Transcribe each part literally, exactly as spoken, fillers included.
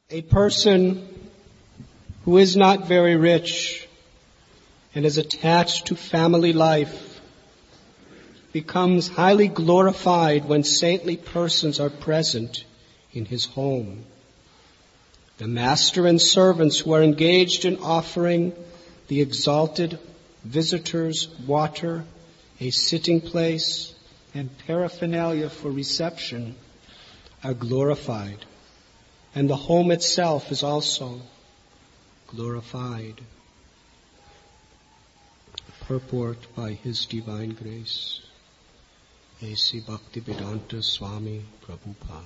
A person who is not very rich and is attached to family life becomes highly glorified when saintly persons are present in his home. The master and servants who are engaged in offering the exalted visitors water, a sitting place, and paraphernalia for reception are glorified, and the home itself is also glorified. Purport by His Divine Grace, A C Bhaktivedanta Swami Prabhupada.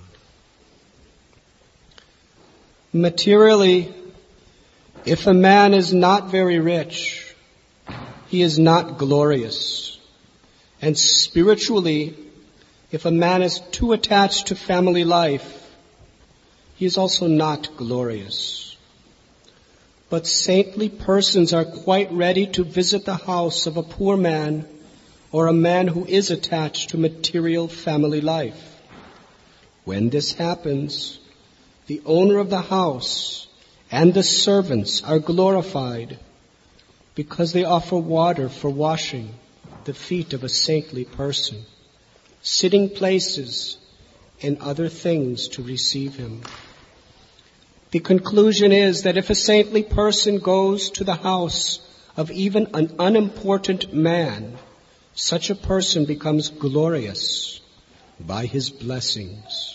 Materially, if a man is not very rich, he is not glorious. And spiritually, if a man is too attached to family life, he is also not glorious. But saintly persons are quite ready to visit the house of a poor man or a man who is attached to material family life. When this happens, the owner of the house and the servants are glorified because they offer water for washing the feet of a saintly person, sitting places, and other things to receive him. The conclusion is that if a saintly person goes to the house of even an unimportant man, such a person becomes glorious by his blessings.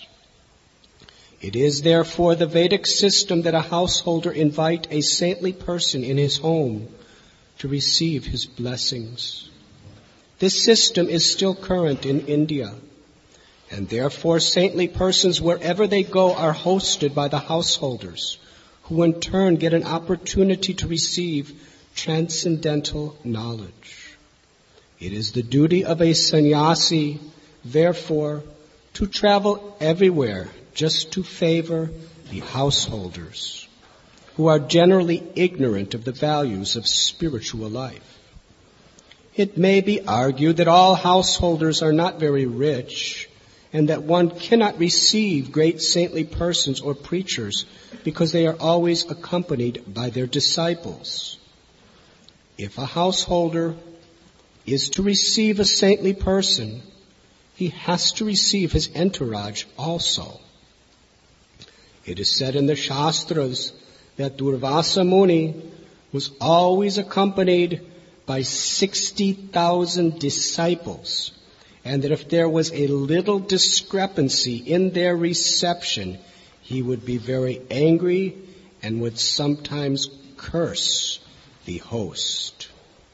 It is therefore the Vedic system that a householder invite a saintly person in his home to receive his blessings. This system is still current in India, and therefore saintly persons wherever they go are hosted by the householders, who in turn get an opportunity to receive transcendental knowledge. It is the duty of a sannyasi, therefore, to travel everywhere just to favor the householders, who are generally ignorant of the values of spiritual life. It may be argued that all householders are not very rich, and that one cannot receive great saintly persons or preachers because they are always accompanied by their disciples. If a householder is to receive a saintly person, he has to receive his entourage also. It is said in the Shastras that Durvasa Muni was always accompanied by sixty thousand disciples, and that if there was a little discrepancy in their reception, he would be very angry and would sometimes curse the host.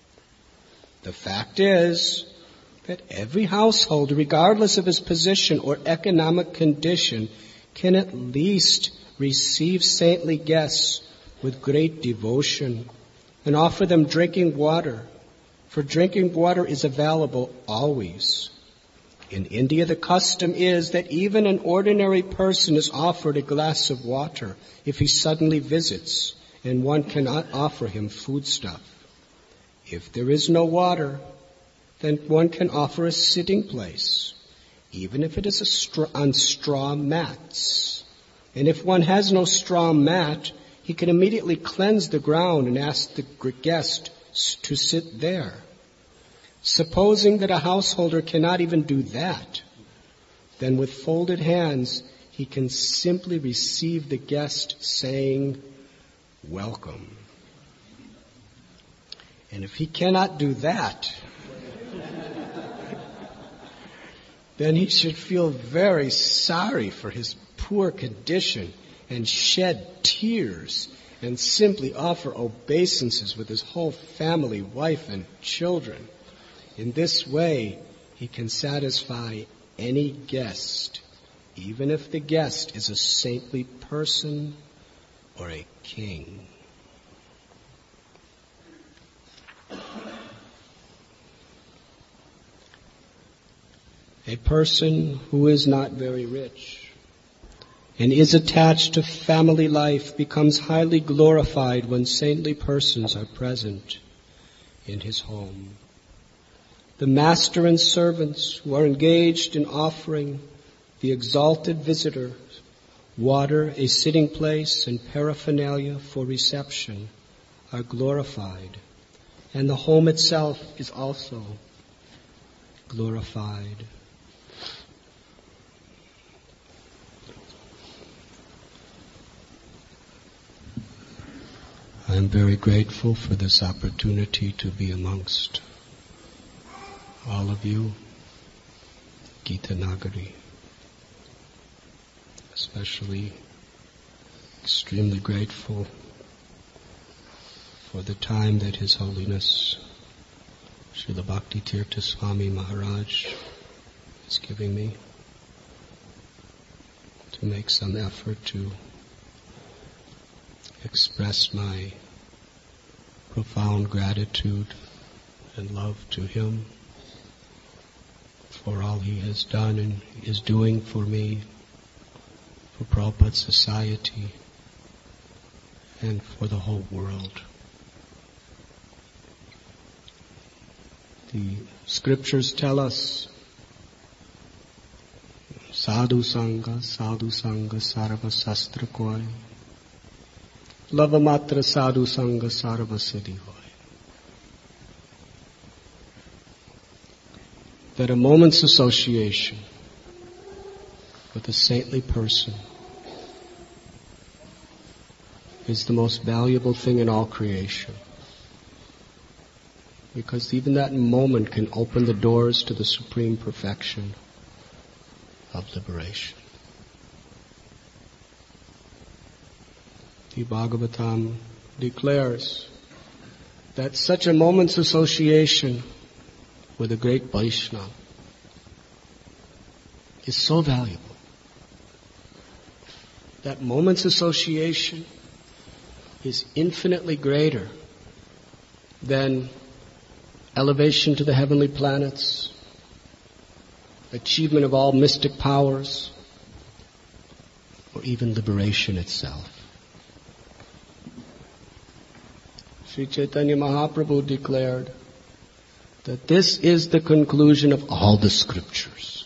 The fact is that every householder, regardless of his position or economic condition, can at least receive saintly guests with great devotion and offer them drinking water, for drinking water is available always. In India, the custom is that even an ordinary person is offered a glass of water if he suddenly visits, and one cannot offer him foodstuff. If there is no water, then one can offer a sitting place, even if it is a straw, on straw mats. And if one has no straw mat, he can immediately cleanse the ground and ask the guest to sit there. Supposing that a householder cannot even do that, then with folded hands, he can simply receive the guest saying, "Welcome." And if he cannot do that, then he should feel very sorry for his poor condition and shed tears and simply offer obeisances with his whole family, wife and children. In this way, he can satisfy any guest, even if the guest is a saintly person or a king. A person who is not very rich and is attached to family life becomes highly glorified when saintly persons are present in his home. The master and servants who are engaged in offering the exalted visitors water, a sitting place, and paraphernalia for reception are glorified, and the home itself is also glorified. I am very grateful for this opportunity to be amongst all of you, Gita Nagari. Especially extremely grateful for the time that His Holiness Srila Bhakti Tirtha Swami Maharaj is giving me to make some effort to express my profound gratitude and love to him for all he has done and is doing for me, for Prabhupada Society, and for the whole world. The scriptures tell us, Sadhu Sangha, Sadhu Sangha, Sarva Sastra Koi, Lavamatra Sadhu Sangha, Sarva Siddhi Hoy. That a moment's association with a saintly person is the most valuable thing in all creation. Because even that moment can open the doors to the supreme perfection of liberation. The Bhagavatam declares that such a moment's association with a great Vaishnava is so valuable. That moment's association is infinitely greater than elevation to the heavenly planets, achievement of all mystic powers, or even liberation itself. Sri Chaitanya Mahaprabhu declared that this is the conclusion of all the scriptures.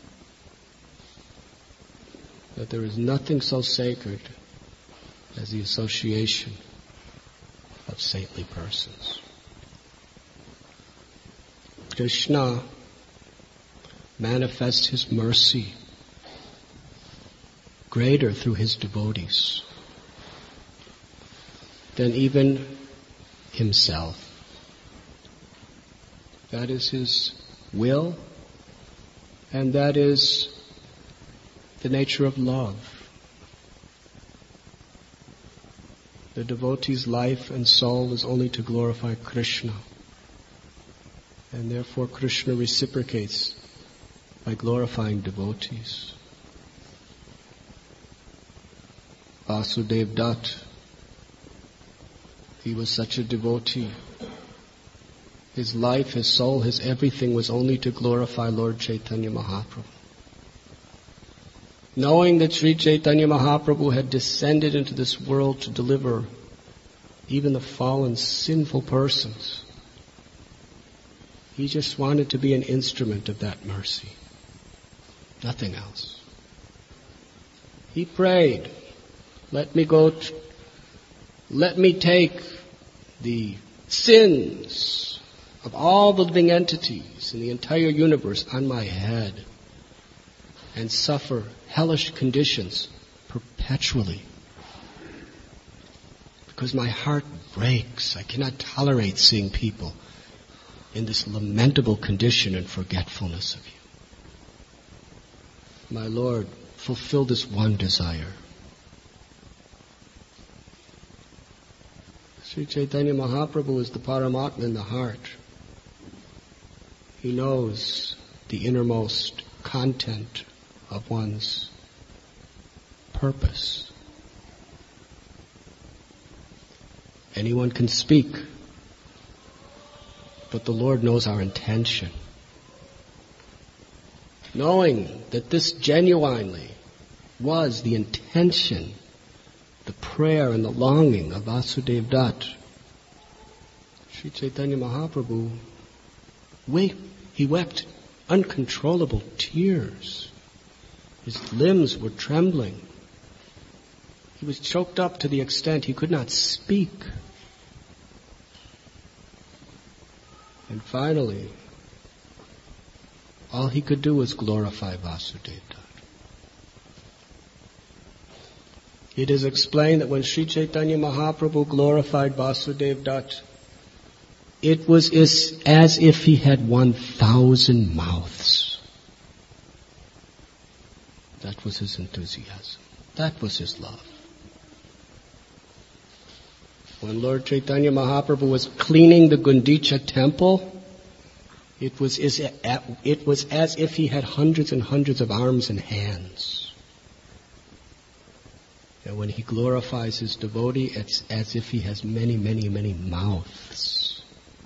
That there is nothing so sacred as the association of saintly persons. Krishna manifests His mercy greater through His devotees than even Himself. That is His will, and that is the nature of love. The devotee's life and soul is only to glorify Krishna. And therefore Krishna reciprocates by glorifying devotees. Vasudev Dutt, he was such a devotee. His life, his soul, his everything was only to glorify Lord Chaitanya Mahaprabhu. Knowing that Sri Chaitanya Mahaprabhu had descended into this world to deliver even the fallen, sinful persons, he just wanted to be an instrument of that mercy. Nothing else. He prayed, let me go, t- let me take the sins of all the living entities in the entire universe on my head and suffer hellish conditions perpetually. Because my heart breaks. I cannot tolerate seeing people in this lamentable condition and forgetfulness of you. My Lord, fulfill this one desire. Sri Chaitanya Mahaprabhu is the Paramatma in the heart. He knows the innermost content of one's purpose. Anyone can speak, but the Lord knows our intention. Knowing that this genuinely was the intention, the prayer and the longing of Vasudev Dutt, Sri Chaitanya Mahaprabhu wept. He wept uncontrollable tears. His limbs were trembling. He was choked up to the extent he could not speak. And finally, all he could do was glorify Vasudeva. It is explained that when Sri Chaitanya Mahaprabhu glorified Vasudeva Dutt, it was as, as if he had one thousand mouths. That was his enthusiasm. That was his love. When Lord Chaitanya Mahaprabhu was cleaning the Gundicha temple, it was, as, it was as if he had hundreds and hundreds of arms and hands. And when he glorifies his devotee, it's as if he has many, many, many mouths.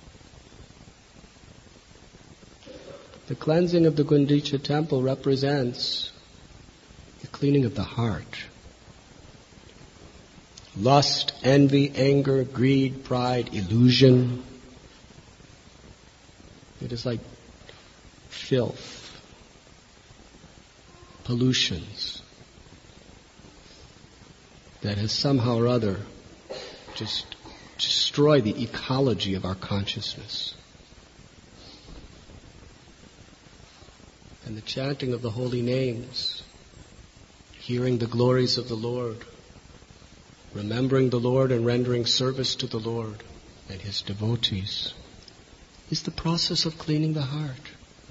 The cleansing of the Gundicha temple represents the cleaning of the heart. Lust, envy, anger, greed, pride, illusion. It is like filth, pollutions that has somehow or other just destroyed the ecology of our consciousness. And the chanting of the holy names, hearing the glories of the Lord, remembering the Lord and rendering service to the Lord and His devotees, is the process of cleaning the heart.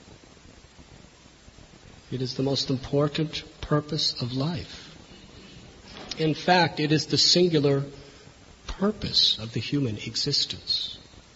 It is the most important purpose of life. In fact, it is the singular purpose of the human existence.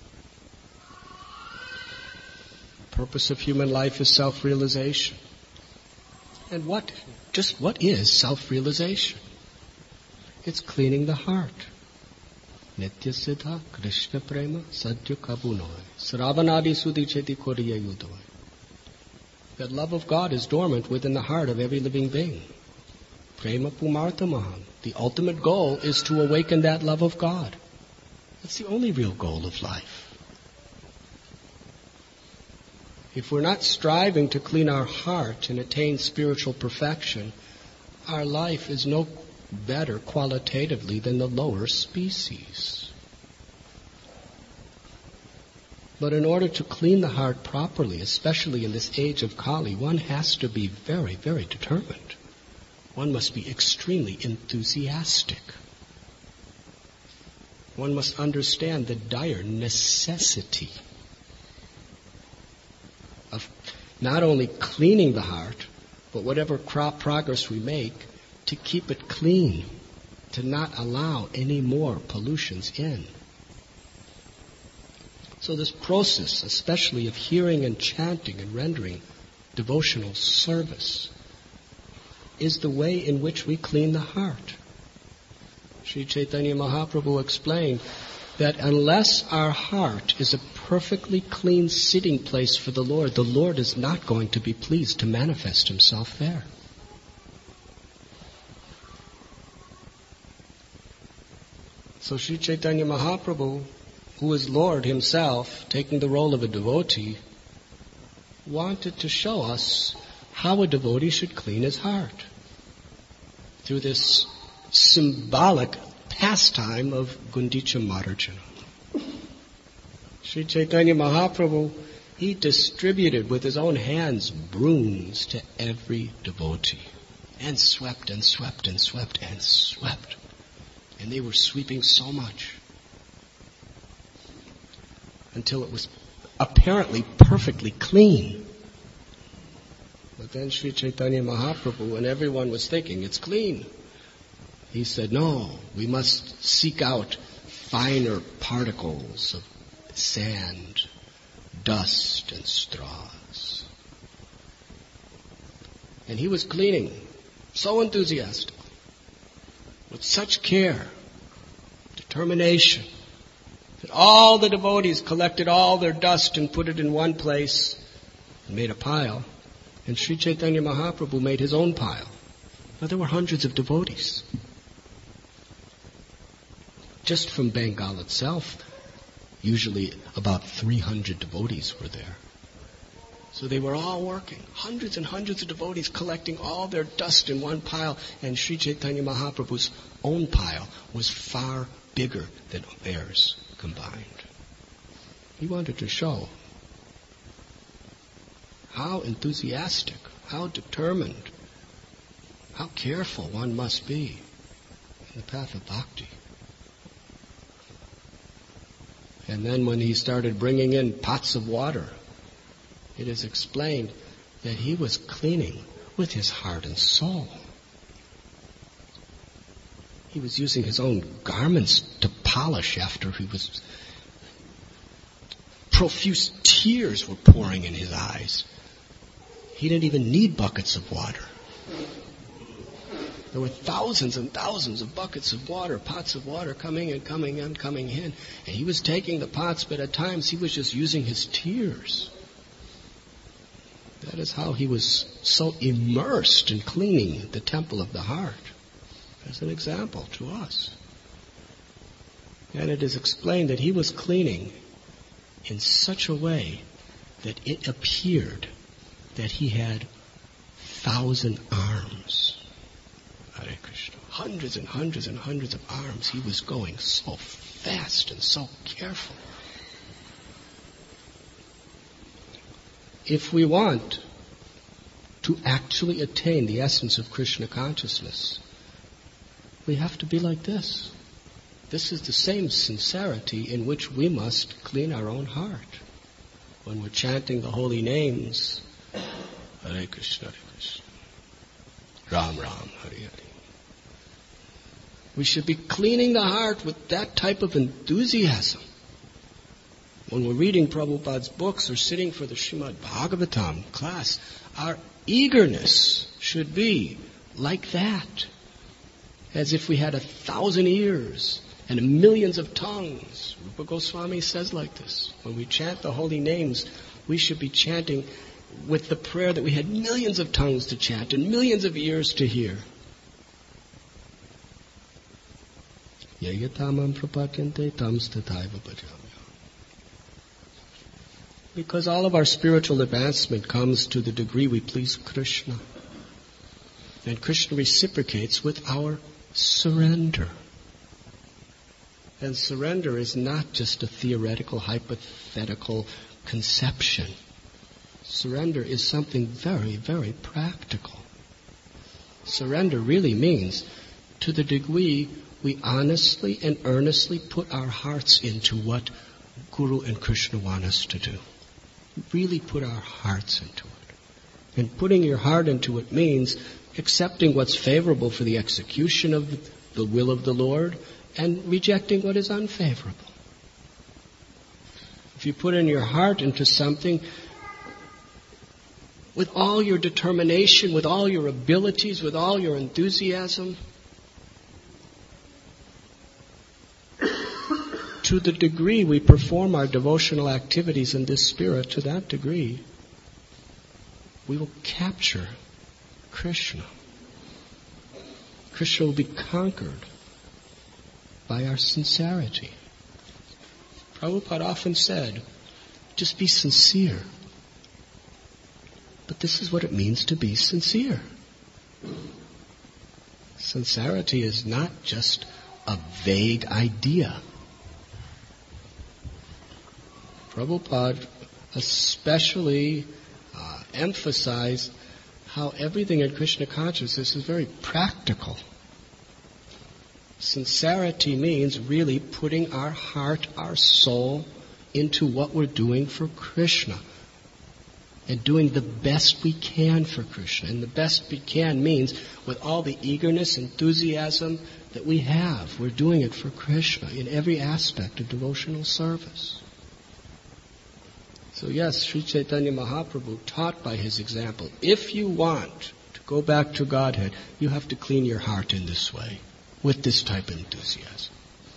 The purpose of human life is self-realization. And what, just what is self-realization? It's cleaning the heart. Nitya siddha Krishna prema sadhya kabunoy sravanadi sudhi cheti koriya yudoy. That love of God is dormant within the heart of every living being. Prema pumarthamaham. The ultimate goal is to awaken that love of God. That's the only real goal of life. If we're not striving to clean our heart and attain spiritual perfection, our life is no better qualitatively than the lower species. But in order to clean the heart properly, especially in this age of Kali, one has to be very, very determined. One must be extremely enthusiastic. One must understand the dire necessity of not only cleaning the heart, but whatever crop progress we make, to keep it clean, to not allow any more pollutions in. So this process, especially of hearing and chanting and rendering devotional service, is the way in which we clean the heart. Sri Chaitanya Mahaprabhu explained that unless our heart is a perfectly clean sitting place for the Lord, the Lord is not going to be pleased to manifest Himself there. So Sri Chaitanya Mahaprabhu, who is Lord Himself, taking the role of a devotee, wanted to show us how a devotee should clean his heart through this symbolic pastime of Gundicha Marjana. Sri Chaitanya Mahaprabhu, he distributed with his own hands brooms to every devotee, and swept and swept and swept and swept. And they were sweeping so much until it was apparently perfectly clean. But then Sri Chaitanya Mahaprabhu, and everyone was thinking, it's clean. He said, no, we must seek out finer particles of sand, dust, and straws. And he was cleaning, so enthusiastic, with such care, determination, that all the devotees collected all their dust and put it in one place and made a pile. And Sri Chaitanya Mahaprabhu made his own pile. Now there were hundreds of devotees. Just from Bengal itself, usually about three hundred devotees were there. So they were all working, hundreds and hundreds of devotees collecting all their dust in one pile, and Sri Chaitanya Mahaprabhu's own pile was far bigger than theirs combined. He wanted to show how enthusiastic, how determined, how careful one must be in the path of bhakti. And then when he started bringing in pots of water, it is explained that he was cleaning with his heart and soul. He was using his own garments to polish after he was... Profuse tears were pouring in his eyes. He didn't even need buckets of water. There were thousands and thousands of buckets of water, pots of water coming and coming and coming in. And he was taking the pots, but at times he was just using his tears. That is how he was so immersed in cleaning the temple of the heart, as an example to us. And it is explained that he was cleaning in such a way that it appeared that he had thousand arms. Hare Krishna. Hundreds and hundreds and hundreds of arms. He was going so fast and so careful. If we want to actually attain the essence of Krishna consciousness, we have to be like this. This is the same sincerity in which we must clean our own heart. When we're chanting the holy names, Hare Krishna, Hare Krishna, Ram Ram, Hare Hare. We should be cleaning the heart with that type of enthusiasm. When we're reading Prabhupada's books or sitting for the Srimad Bhagavatam class, our eagerness should be like that. As if we had a thousand ears and millions of tongues. Rupa Goswami says like this. When we chant the holy names, we should be chanting with the prayer that we had millions of tongues to chant and millions of ears to hear. Because all of our spiritual advancement comes to the degree we please Krishna. And Krishna reciprocates with our surrender. And surrender is not just a theoretical, hypothetical conception. Surrender is something very, very practical. Surrender really means to the degree we honestly and earnestly put our hearts into what Guru and Krishna want us to do. Really put our hearts into it. And putting your heart into it means accepting what's favorable for the execution of the will of the Lord and rejecting what is unfavorable. If you put in your heart into something with all your determination, with all your abilities, with all your enthusiasm, to the degree we perform our devotional activities in this spirit, to that degree, we will capture Krishna. Krishna will be conquered by our sincerity. Prabhupada often said, just be sincere. But this is what it means to be sincere. Sincerity is not just a vague idea. Prabhupada especially uh, emphasized how everything in Krishna consciousness is very practical. Sincerity means really putting our heart, our soul, into what we're doing for Krishna. And doing the best we can for Krishna. And the best we can means with all the eagerness, enthusiasm that we have. We're doing it for Krishna in every aspect of devotional service. So yes, Sri Chaitanya Mahaprabhu taught by his example, if you want to go back to Godhead, you have to clean your heart in this way, with this type of enthusiasm.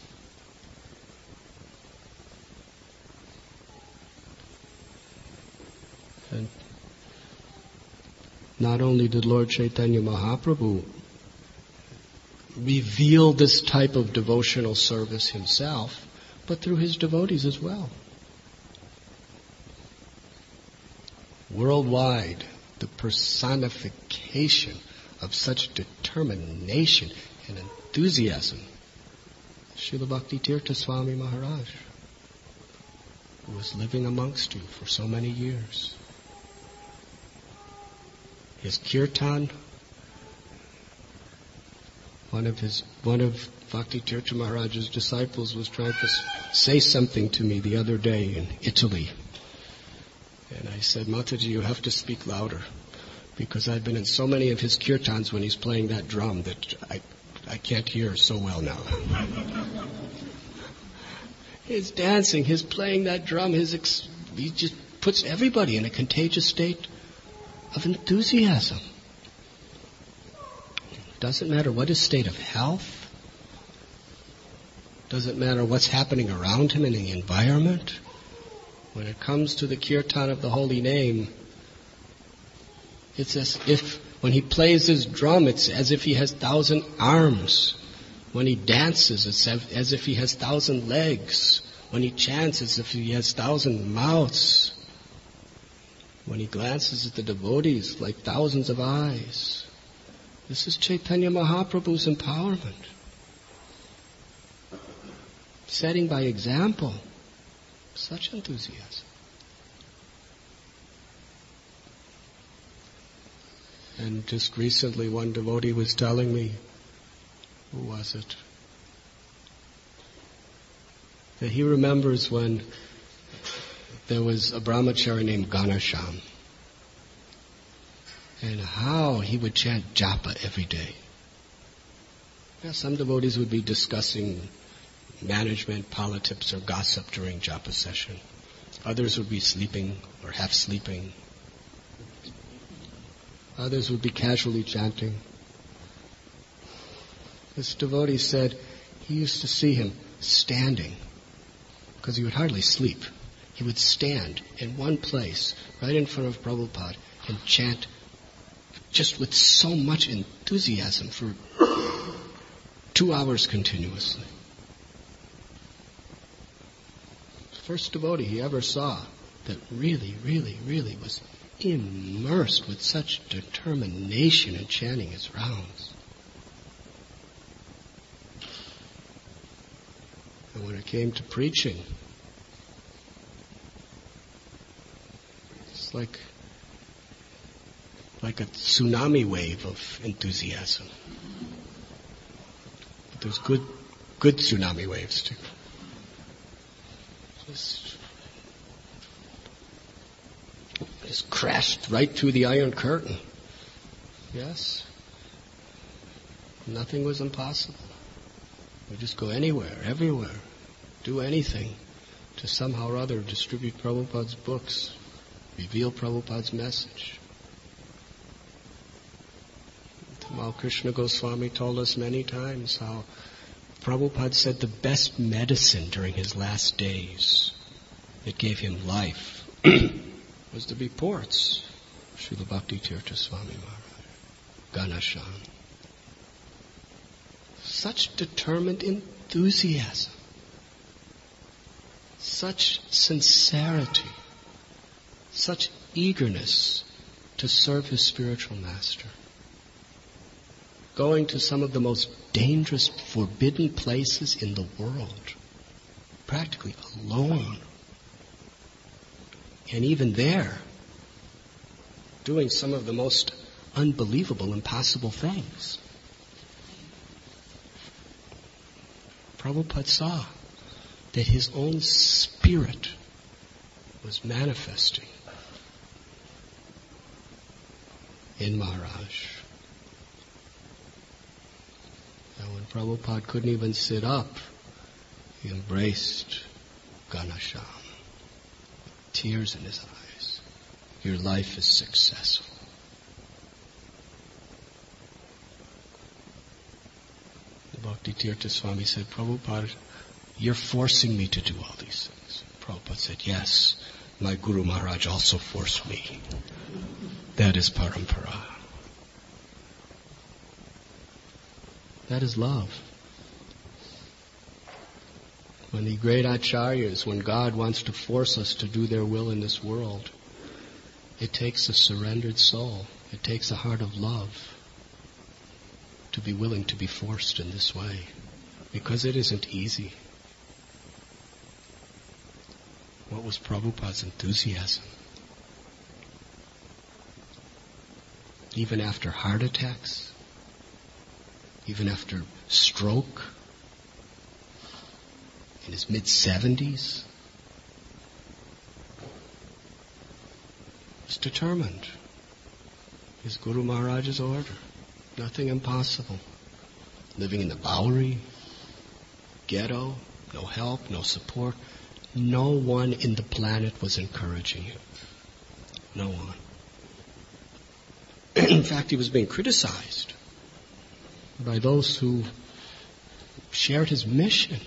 And not only did Lord Chaitanya Mahaprabhu reveal this type of devotional service himself, but through his devotees as well. worldwide, the personification of such determination and enthusiasm, Srila Bhakti Tirtha Swami Maharaj, who was living amongst you for so many years. His kirtan, one of his, one of Bhakti Tirtha Maharaj's disciples was trying to say something to me the other day in Italy. And I said, Mataji, you have to speak louder, because I've been in so many of his kirtans when he's playing that drum that I, I can't hear so well now. His dancing, his playing that drum, his ex- he just puts everybody in a contagious state of enthusiasm. Doesn't matter what his state of health. Doesn't matter what's happening around him in the environment. When it comes to the kirtan of the holy name, it's as if when he plays his drum, it's as if he has thousand arms. When he dances, it's as if he has thousand legs. When he chants, it's as if he has thousand mouths. When he glances at the devotees, like thousands of eyes. This is Chaitanya Mahaprabhu's empowerment. Setting by example. Such enthusiasm. And just recently one devotee was telling me, who was it? That he remembers when there was a brahmachari named Ganasham, and how he would chant japa every day. Yeah, some devotees would be discussing management, politics, or gossip during japa session. Others would be sleeping or half sleeping. Others would be casually chanting. This devotee said he used to see him standing, because he would hardly sleep. He would stand in one place, right in front of Prabhupada, and chant just with so much enthusiasm for two hours continuously. First devotee he ever saw that really, really, really was immersed with such determination in chanting his rounds. And when it came to preaching, it's like like a tsunami wave of enthusiasm. But there's good good tsunami waves too. Just, just crashed right through the Iron Curtain. Yes. Nothing was impossible. We just go anywhere, everywhere, do anything to somehow or other distribute Prabhupada's books, reveal Prabhupada's message. Tamal Krishna Goswami told us many times how Prabhupada said the best medicine during his last days that gave him life was the reports of Srila Bhakti Tirtha Swami Maharaj, Ganasham. Such determined enthusiasm, such sincerity, such eagerness to serve his spiritual master. Going to some of the most dangerous, forbidden places in the world, practically alone. And even there, doing some of the most unbelievable, impossible things. Prabhupada saw that his own spirit was manifesting in Maharaj. And when Prabhupada couldn't even sit up, he embraced Ganasham, with tears in his eyes. Your life is successful. Bhakti Tirtha Swami said, Prabhupada, you're forcing me to do all these things. Prabhupada said, yes, my Guru Maharaj also forced me. That is parampara. That is love. When the great acharyas, when God wants to force us to do their will in this world, It takes a surrendered soul. It takes a heart of love to be willing to be forced in this way, because it isn't easy. What was Prabhupada's enthusiasm? Even after heart attacks, even after stroke, in his mid-seventies, was determined. His Guru Maharaj's order. Nothing impossible. Living in the Bowery, ghetto, no help, no support. No one in the planet was encouraging him. No one. In fact, he was being criticized by those who shared his mission.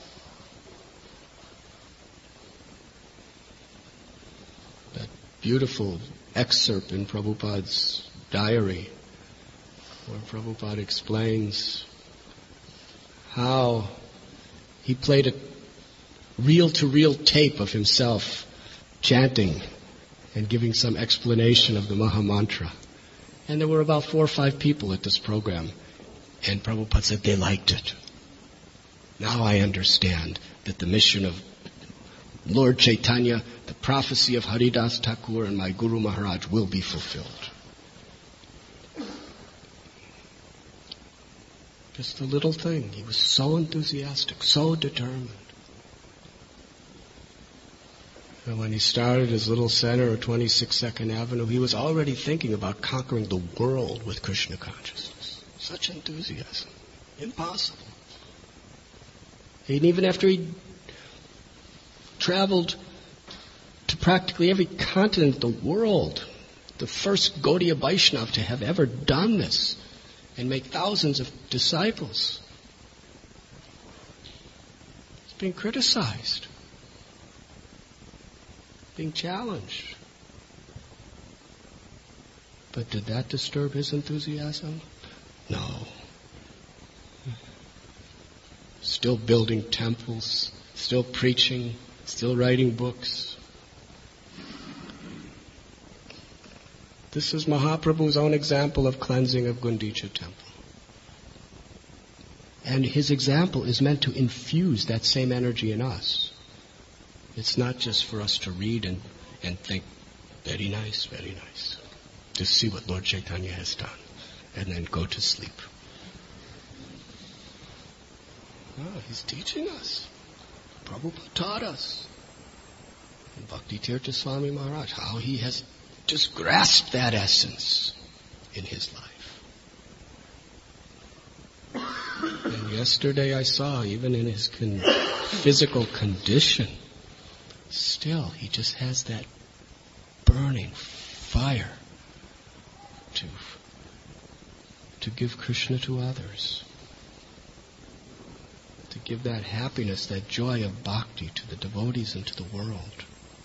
That beautiful excerpt in Prabhupada's diary, where Prabhupada explains how he played a reel-to-reel tape of himself chanting and giving some explanation of the Maha Mantra. And there were about four or five people at this program. And Prabhupada said they liked it. Now I understand that the mission of Lord Chaitanya, the prophecy of Haridas Thakur and my Guru Maharaj will be fulfilled. Just a little thing. He was so enthusiastic, so determined. And when he started his little center at twenty-six Second Avenue, he was already thinking about conquering the world with Krishna consciousness. Such enthusiasm. Impossible. And even after he traveled to practically every continent in the world, the first Gaudiya Vaishnav to have ever done this and make thousands of disciples, he's being criticized, being challenged. But did that disturb his enthusiasm? No. Still building temples, still preaching, still writing books. This is Mahaprabhu's own example of cleansing of Gundicha temple. And his example is meant to infuse that same energy in us. It's not just for us to read and, and think, very nice, very nice. Just see what Lord Chaitanya has done. And then go to sleep. No, he's teaching us. Prabhupada taught us. And Bhakti Tirtha Swami Maharaj, how he has just grasped that essence in his life. And yesterday I saw, even in his con- physical condition, still he just has that burning fire to, to give Krishna to others. To give that happiness, that joy of bhakti to the devotees and to the world.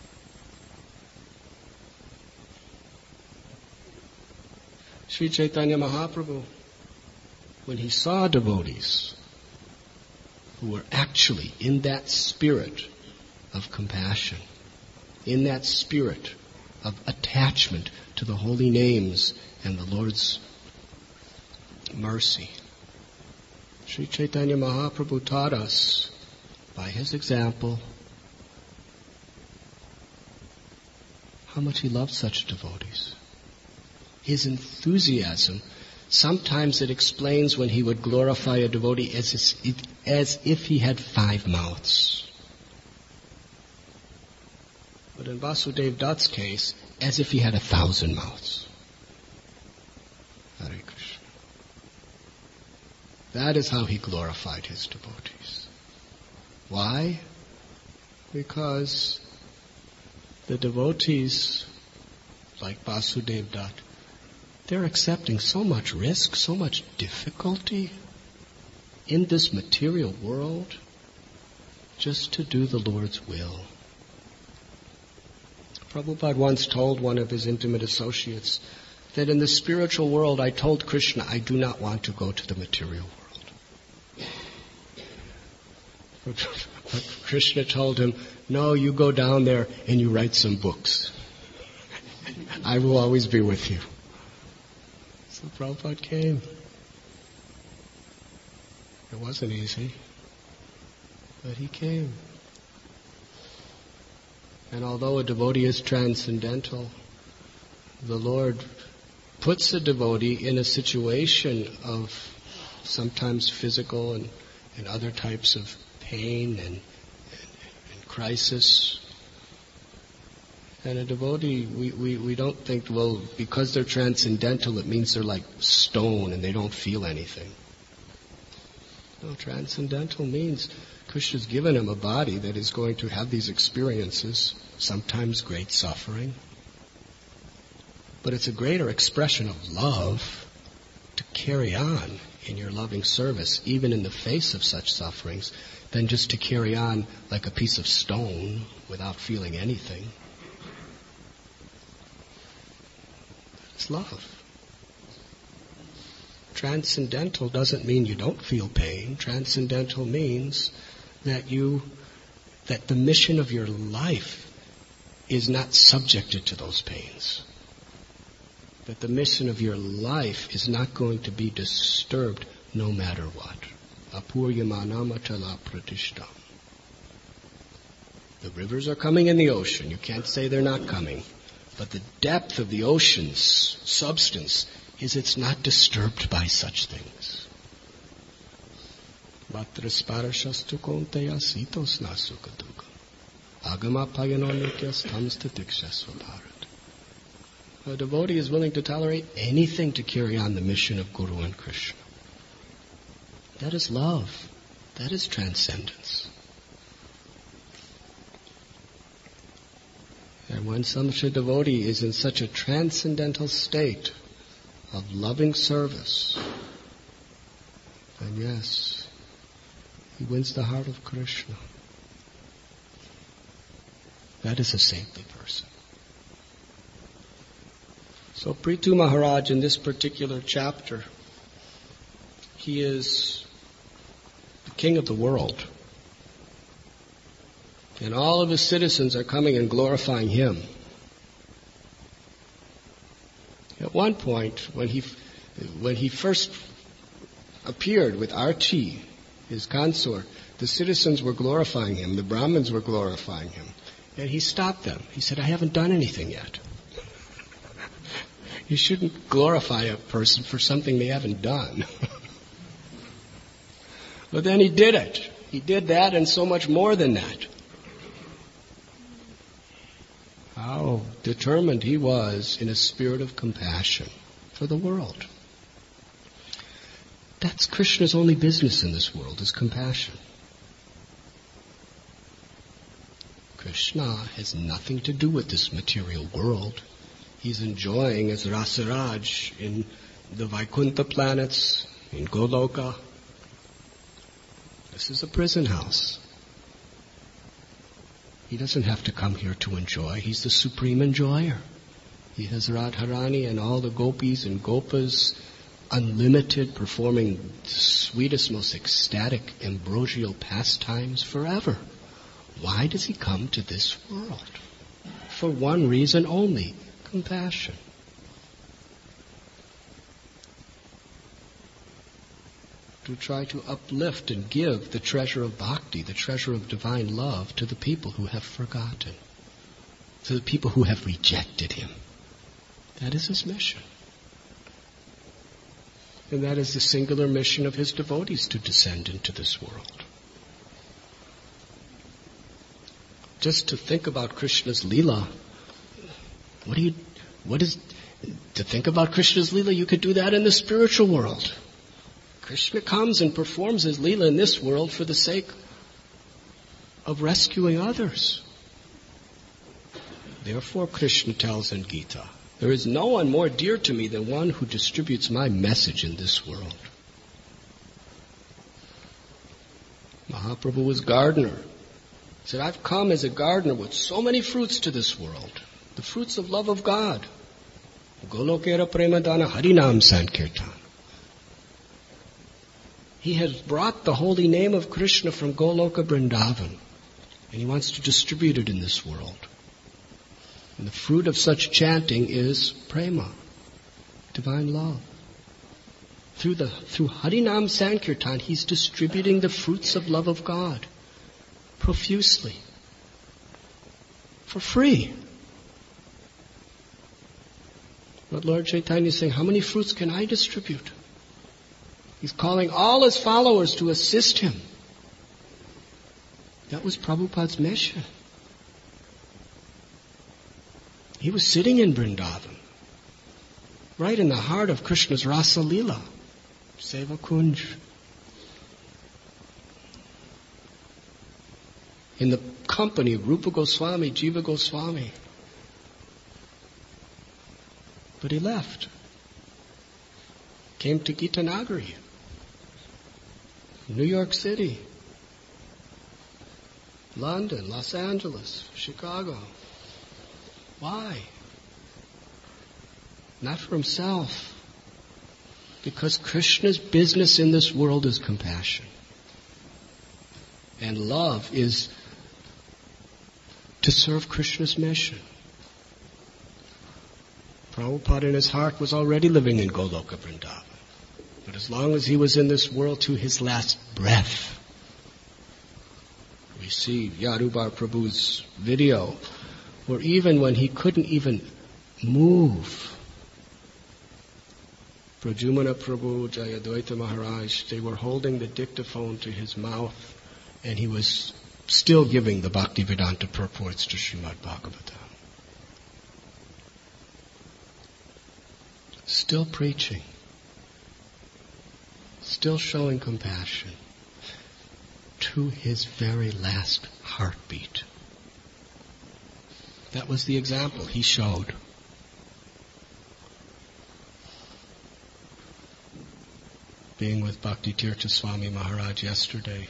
Sri Chaitanya Mahaprabhu, when he saw devotees who were actually in that spirit of compassion, in that spirit of attachment to the holy names and the Lord's mercy, Sri Chaitanya Mahaprabhu taught us, by his example, how much he loved such devotees. His enthusiasm, sometimes it explains when he would glorify a devotee as, as if he had five mouths. But in Vasudev Dutt's case, as if he had a thousand mouths. Hare Krishna. That is how he glorified his devotees. Why? Because the devotees, like Vasudev Dutt, they're accepting so much risk, so much difficulty in this material world just to do the Lord's will. Prabhupada once told one of his intimate associates that in the spiritual world, I told Krishna, I do not want to go to the material world. But Krishna told him, no, you go down there and you write some books. I will always be with you. So Prabhupada came. It wasn't easy, but he came. And although a devotee is transcendental, the Lord puts a devotee in a situation of sometimes physical and, and other types of pain and, and, and crisis. And a devotee, we, we, we don't think, well, because they're transcendental, it means they're like stone and they don't feel anything. No, transcendental means Krishna's given him a body that is going to have these experiences, sometimes great suffering. But it's a greater expression of love to carry on in your loving service, even in the face of such sufferings, than just to carry on like a piece of stone without feeling anything. It's love. Transcendental doesn't mean you don't feel pain. Transcendental means that you, that the mission of your life is not subjected to those pains. That the mission of your life is not going to be disturbed no matter what. Apuryamanamachala pratishtam. The rivers are coming in the ocean. You can't say they're not coming. But the depth of the ocean's substance is it's not disturbed by such things. Vatrasparashastu konteya sitos nasukadukam. Agama payanonikyas tamstatiksasva bharat. A devotee is willing to tolerate anything to carry on the mission of Guru and Krishna. That is love. That is transcendence. And when such a devotee is in such a transcendental state of loving service, then yes, he wins the heart of Krishna. That is a saintly person. So Prithu Maharaj, in this particular chapter, he is the king of the world. And all of his citizens are coming and glorifying him. At one point, when he when he first appeared with Archi, his consort, the citizens were glorifying him, the Brahmins were glorifying him. And he stopped them. He said, I haven't done anything yet. You shouldn't glorify a person for something they haven't done. But then he did it. He did that and so much more than that. How determined he was in a spirit of compassion for the world. That's Krishna's only business in this world, is compassion. Krishna has nothing to do with this material world. He's enjoying as Rasaraj in the Vaikuntha planets, in Goloka. This is a prison house. He doesn't have to come here to enjoy. He's the supreme enjoyer. He has Radharani and all the gopis and gopas unlimited, performing the sweetest, most ecstatic, ambrosial pastimes forever. Why does he come to this world? For one reason only, compassion. To try to uplift and give the treasure of bhakti, the treasure of divine love, to the people who have forgotten, to the people who have rejected him. That is his mission. And that is the singular mission of his devotees, to descend into this world. Just to think about Krishna's Leela, what do you, what is, to think about Krishna's Leela, you could do that in the spiritual world. Krishna comes and performs his Leela in this world for the sake of rescuing others. Therefore, Krishna tells in Gita, there is no one more dear to me than one who distributes my message in this world. Mahaprabhu was gardener. He said, I've come as a gardener with so many fruits to this world. The fruits of love of God. Golokera Premadana Harinam Sankirtan. He has brought the holy name of Krishna from Goloka Vrindavan, and he wants to distribute it in this world. And the fruit of such chanting is prema, divine love. Through the through Harinam Sankirtan, he's distributing the fruits of love of God profusely, for free. But Lord Chaitanya is saying, how many fruits can I distribute? He's calling all his followers to assist him. That was Prabhupada's mission. He was sitting in Vrindavan, right in the heart of Krishna's Rasa Leela, Seva Kunj. In the company of Rupa Goswami, Jiva Goswami. But he left. Came to Gitanagari, New York City, London, Los Angeles, Chicago. Why? Not for himself. Because Krishna's business in this world is compassion. And love is to serve Krishna's mission. Prabhupada in his heart was already living in Goloka Vrindavan. But as long as he was in this world to his last breath, we see Yadubar Prabhu's video, where even when he couldn't even move, Prajumana Prabhu, Jayadvaita Maharaj, they were holding the dictaphone to his mouth, and he was still giving the Bhaktivedanta purports to Srimad Bhagavatam. Still preaching. Still showing compassion to his very last heartbeat. That was the example he showed. Being with Bhakti Tirtha Swami Maharaj yesterday,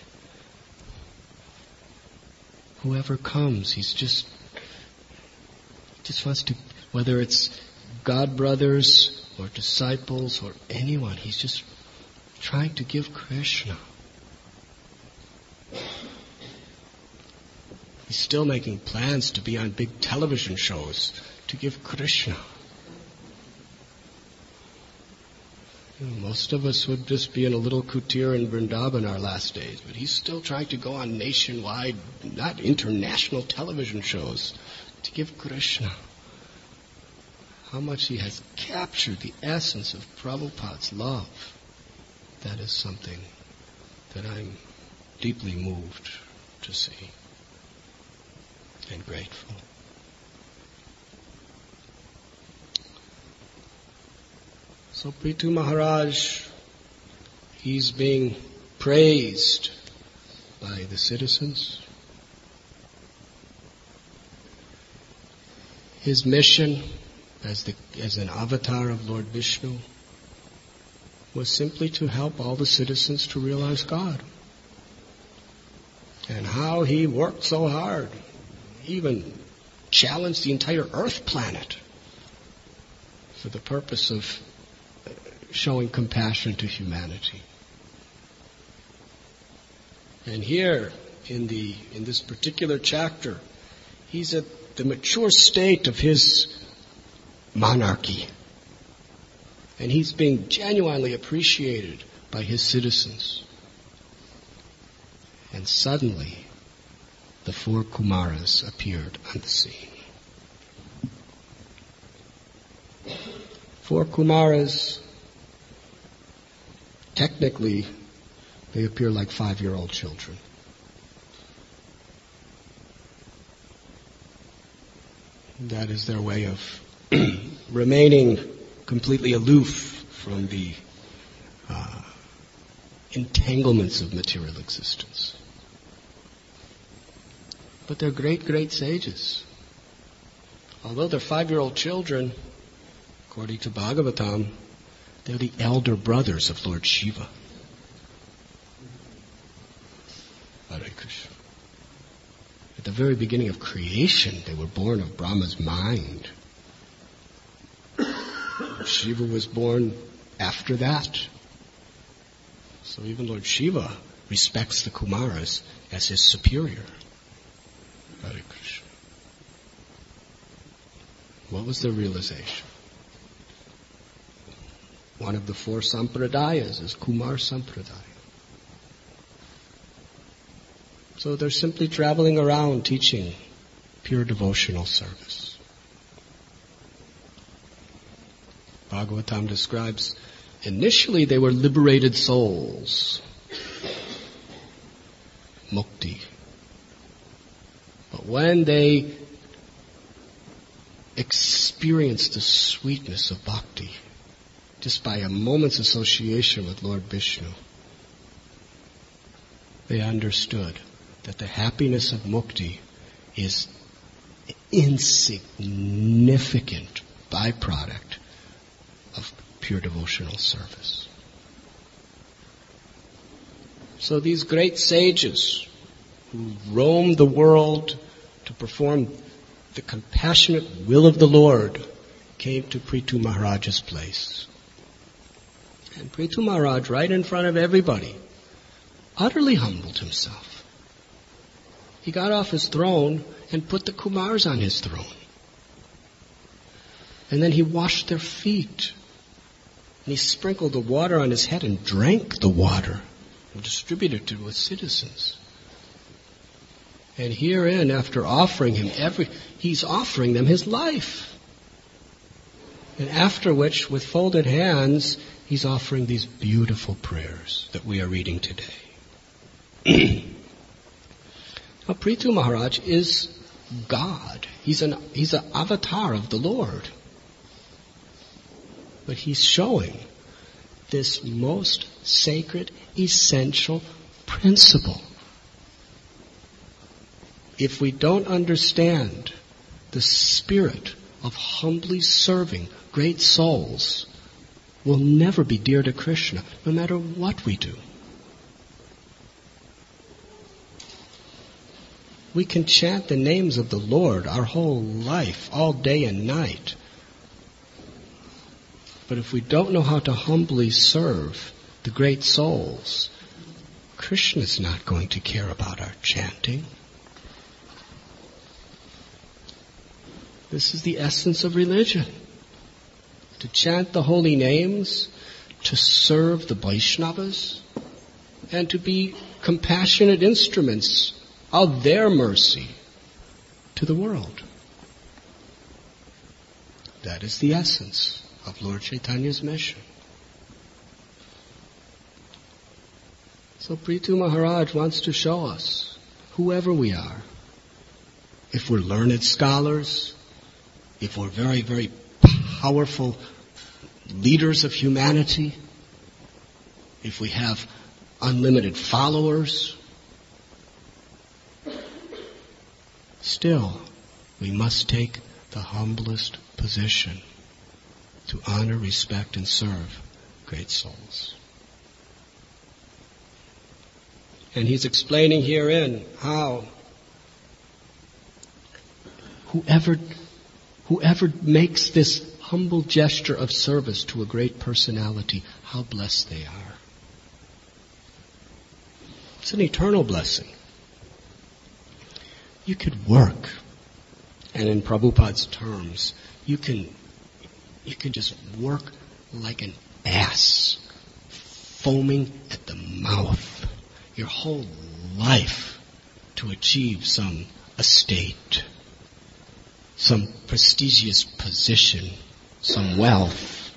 whoever comes, he's just, just wants to, whether it's God brothers or disciples or anyone, he's just trying to give Krishna. He's still making plans to be on big television shows to give Krishna. You know, most of us would just be in a little kutir in Vrindavan our last days, but he's still trying to go on nationwide, not international television shows to give Krishna. How much he has captured the essence of Prabhupada's love. That is something that I'm deeply moved to see and grateful. So Prithu Maharaj, he's being praised by the citizens. His mission as the as an avatar of Lord Vishnu was simply to help all the citizens to realize God. And how he worked so hard, even challenged the entire Earth planet for the purpose of showing compassion to humanity. And here, in the in this particular chapter, he's at the mature state of his monarchy. And he's being genuinely appreciated by his citizens. And suddenly, the four Kumaras appeared on the scene. Four Kumaras, technically, they appear like five-year-old children. That is their way of remaining completely aloof from the uh, entanglements of material existence. But they're great, great sages. Although they're five-year-old children, according to Bhagavatam, they're the elder brothers of Lord Shiva. Hare Krishna. At the very beginning of creation, they were born of Brahma's mind. Shiva was born after that. So even Lord Shiva respects the Kumaras as his superior. Hare Krishna. What was the realization? One of the four sampradayas is Kumar Sampradaya. So they're simply traveling around teaching pure devotional service. Bhagavatam describes, initially they were liberated souls. Mukti. But when they experienced the sweetness of bhakti, just by a moment's association with Lord Vishnu, they understood that the happiness of mukti is an insignificant byproduct of pure devotional service. So these great sages who roamed the world to perform the compassionate will of the Lord came to Prithu Maharaj's place. And Prithu Maharaj, right in front of everybody, utterly humbled himself. He got off his throne and put the Kumars on his throne. And then he washed their feet. And he sprinkled the water on his head and drank the water and distributed it to his citizens. And herein, after offering him every, he's offering them his life. And after which, with folded hands, he's offering these beautiful prayers that we are reading today. Now, Prithu Maharaj is God. He's an he's an avatar of the Lord. But he's showing this most sacred, essential principle. If we don't understand the spirit of humbly serving great souls, we'll never be dear to Krishna, no matter what we do. We can chant the names of the Lord our whole life, all day and night. But if we don't know how to humbly serve the great souls, Krishna's not going to care about our chanting. This is the essence of religion. To chant the holy names, to serve the Vaishnavas, and to be compassionate instruments of their mercy to the world. That is the essence of Lord Chaitanya's mission. So Prithu Maharaj wants to show us, whoever we are, if we're learned scholars, if we're very, very powerful leaders of humanity, if we have unlimited followers, still, we must take the humblest position to honor, respect, and serve great souls. And he's explaining herein how whoever, whoever makes this humble gesture of service to a great personality, how blessed they are. It's an eternal blessing. You could work, and in Prabhupada's terms, you can you can just work like an ass, foaming at the mouth, your whole life to achieve some estate, some prestigious position, some wealth.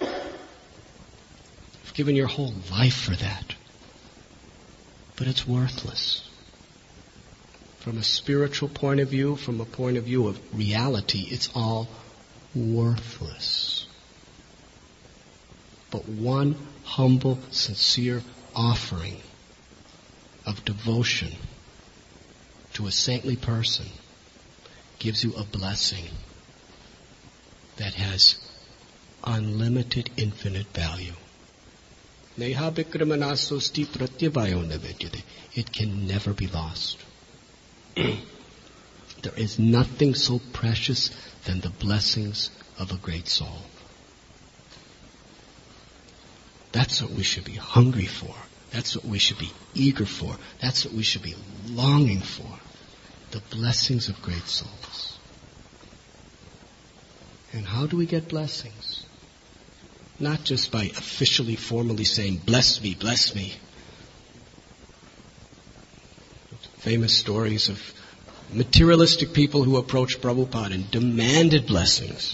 You've given your whole life for that, but it's worthless. From a spiritual point of view, from a point of view of reality, it's all worthless. But one humble, sincere offering of devotion to a saintly person gives you a blessing that has unlimited, infinite value. It can never be lost. There is nothing so precious than the blessings of a great soul. That's what we should be hungry for. That's what we should be eager for. That's what we should be longing for. The blessings of great souls. And how do we get blessings? Not just by officially, formally saying, bless me, bless me. Famous stories of materialistic people who approached Prabhupada and demanded blessings.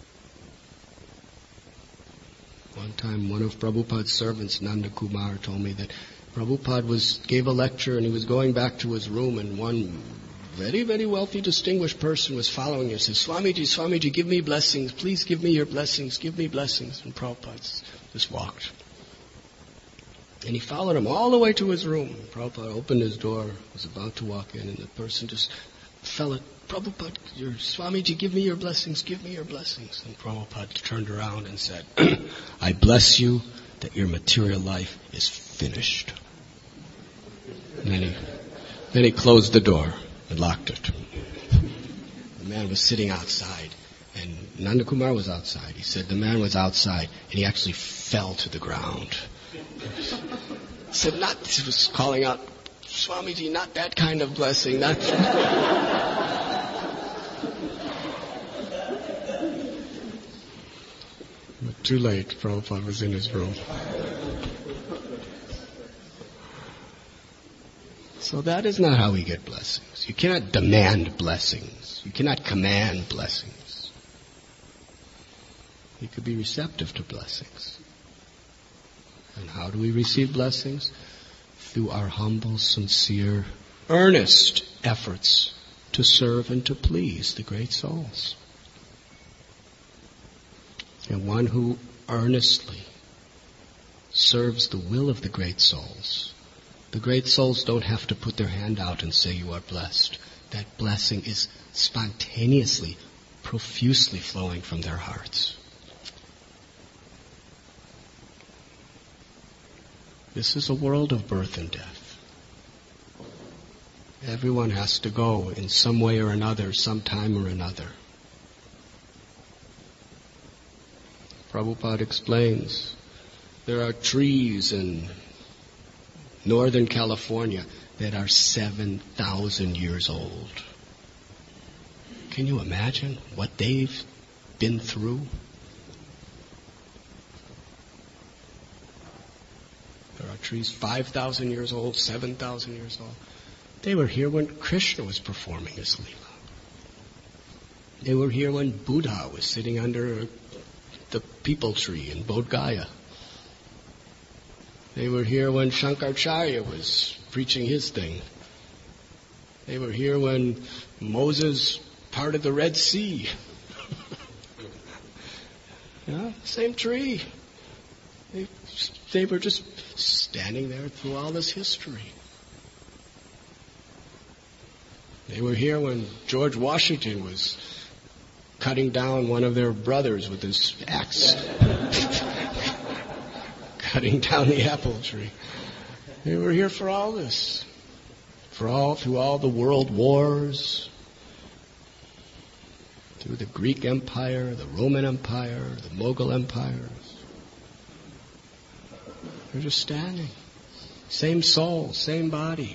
One time, one of Prabhupada's servants, Nanda Kumar, told me that Prabhupada was gave a lecture and he was going back to his room, and one very, very wealthy, distinguished person was following him. He said, Swamiji, Swamiji, give me blessings. Please give me your blessings. Give me blessings. And Prabhupada just walked. And he followed him all the way to his room. Prabhupada opened his door, was about to walk in, and the person just fell at, Prabhupada, your Swamiji, give me your blessings, give me your blessings. And Prabhupada turned around and said, I bless you that your material life is finished. And then he, then he closed the door and locked it. The man was sitting outside, and Nanda Kumar was outside. He said the man was outside, and he actually fell to the ground. He said, not, he was calling out, Swamiji, not that kind of blessing, not... But too late, Prabhupada was in his room. So that is not how we get blessings. You cannot demand blessings. You cannot command blessings. You could be receptive to blessings. And how do we receive blessings? Through our humble, sincere, earnest efforts to serve and to please the great souls. And one who earnestly serves the will of the great souls, the great souls don't have to put their hand out and say you are blessed. That blessing is spontaneously, profusely flowing from their hearts. This is a world of birth and death. Everyone has to go in some way or another, sometime or another. Prabhupada explains, there are trees in Northern California that are seven thousand years old. Can you imagine what they've been through? There are trees five thousand years old, seven thousand years old. They were here when Krishna was performing his Leela. They were here when Buddha was sitting under the peepal tree in Bodh Gaya. They were here when Shankaracharya was preaching his thing. They were here when Moses parted the Red Sea. Yeah, same tree. They, they were just standing there through all this history. They were here when George Washington was cutting down one of their brothers with his axe. Cutting down the apple tree. They were here for all this. For all, through all the world wars. Through the Greek Empire, the Roman Empire, the Mughal empires. They're just standing. Same soul, same body.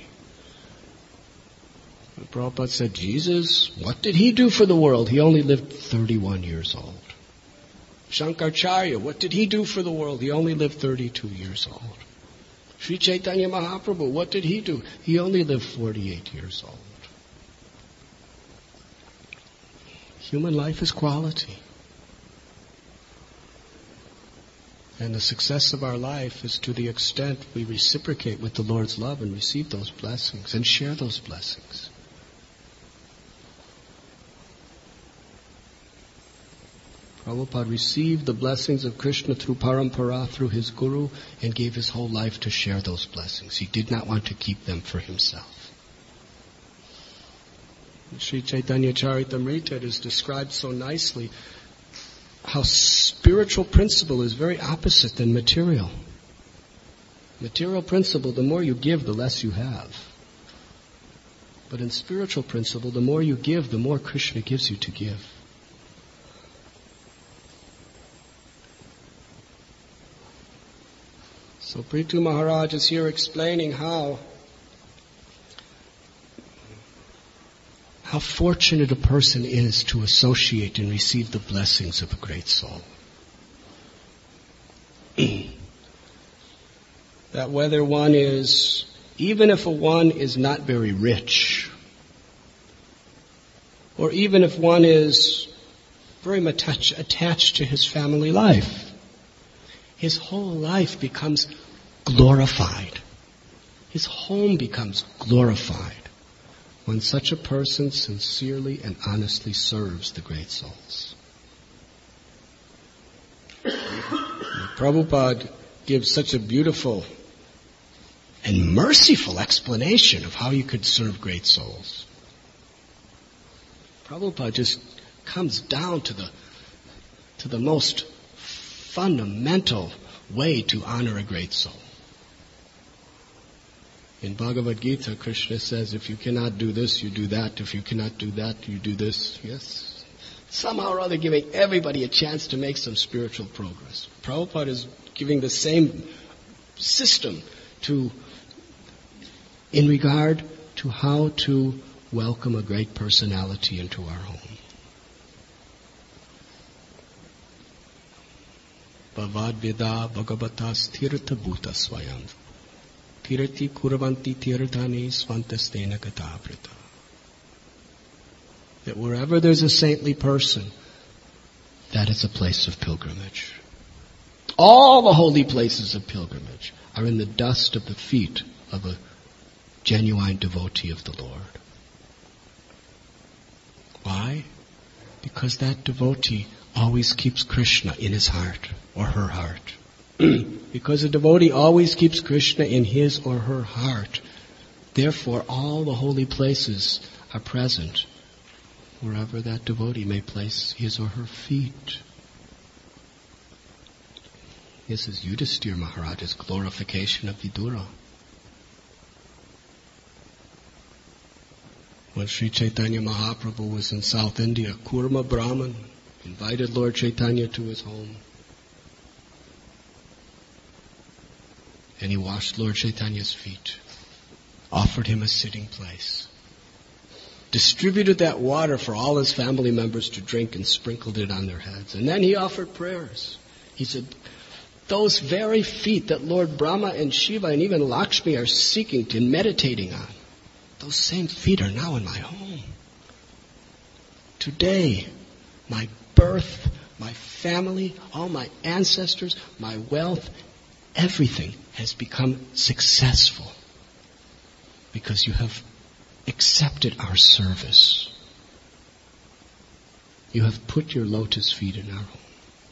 And Prabhupada said, Jesus, what did he do for the world? He only lived thirty-one years old. Shankaracharya, what did he do for the world? He only lived thirty-two years old. Sri Chaitanya Mahaprabhu, what did he do? He only lived forty-eight years old. Human life is quality. And the success of our life is to the extent we reciprocate with the Lord's love and receive those blessings and share those blessings. Prabhupada received the blessings of Krishna through parampara, through his guru, and gave his whole life to share those blessings. He did not want to keep them for himself. In Sri Chaitanya Charitamrita, it is described so nicely how spiritual principle is very opposite than material. Material principle, the more you give, the less you have. But in spiritual principle, the more you give, the more Krishna gives you to give. So Prithu Maharaj is here explaining how how fortunate a person is to associate and receive the blessings of a great soul. That whether one is, even if one is not very rich, or even if one is very much attached to his family life, his whole life becomes glorified. His home becomes glorified when such a person sincerely and honestly serves the great souls. Prabhupada gives such a beautiful and merciful explanation of how you could serve great souls. Prabhupada just comes down to the to the most fundamental way to honor a great soul. In Bhagavad Gita, Krishna says, if you cannot do this, you do that. If you cannot do that, you do this. Yes. Somehow or other giving everybody a chance to make some spiritual progress. Prabhupada is giving the same system to, in regard to how to welcome a great personality into our home. Bhavad Veda Bhagavatas Tirtha Bhuta Swayam Tirti Kurvanti Tirthani Svantastena Gatavrita. That wherever there's a saintly person, that is a place of pilgrimage. All the holy places of pilgrimage are in the dust of the feet of a genuine devotee of the Lord. Why? Because that devotee always keeps Krishna in his heart or her heart. Because a devotee always keeps Krishna in his or her heart, therefore all the holy places are present wherever that devotee may place his or her feet. This is Yudhisthira Maharaj's glorification of Vidura. When Sri Chaitanya Mahaprabhu was in South India, Kurma Brahman invited Lord Chaitanya to his home. And he washed Lord Chaitanya's feet, offered him a sitting place, distributed that water for all his family members to drink and sprinkled it on their heads. And then he offered prayers. He said, those very feet that Lord Brahma and Shiva and even Lakshmi are seeking and meditating on, those same feet are now in my home. Today, my birth, my family, all my ancestors, my wealth, everything has become successful because you have accepted our service. You have put your lotus feet in our home.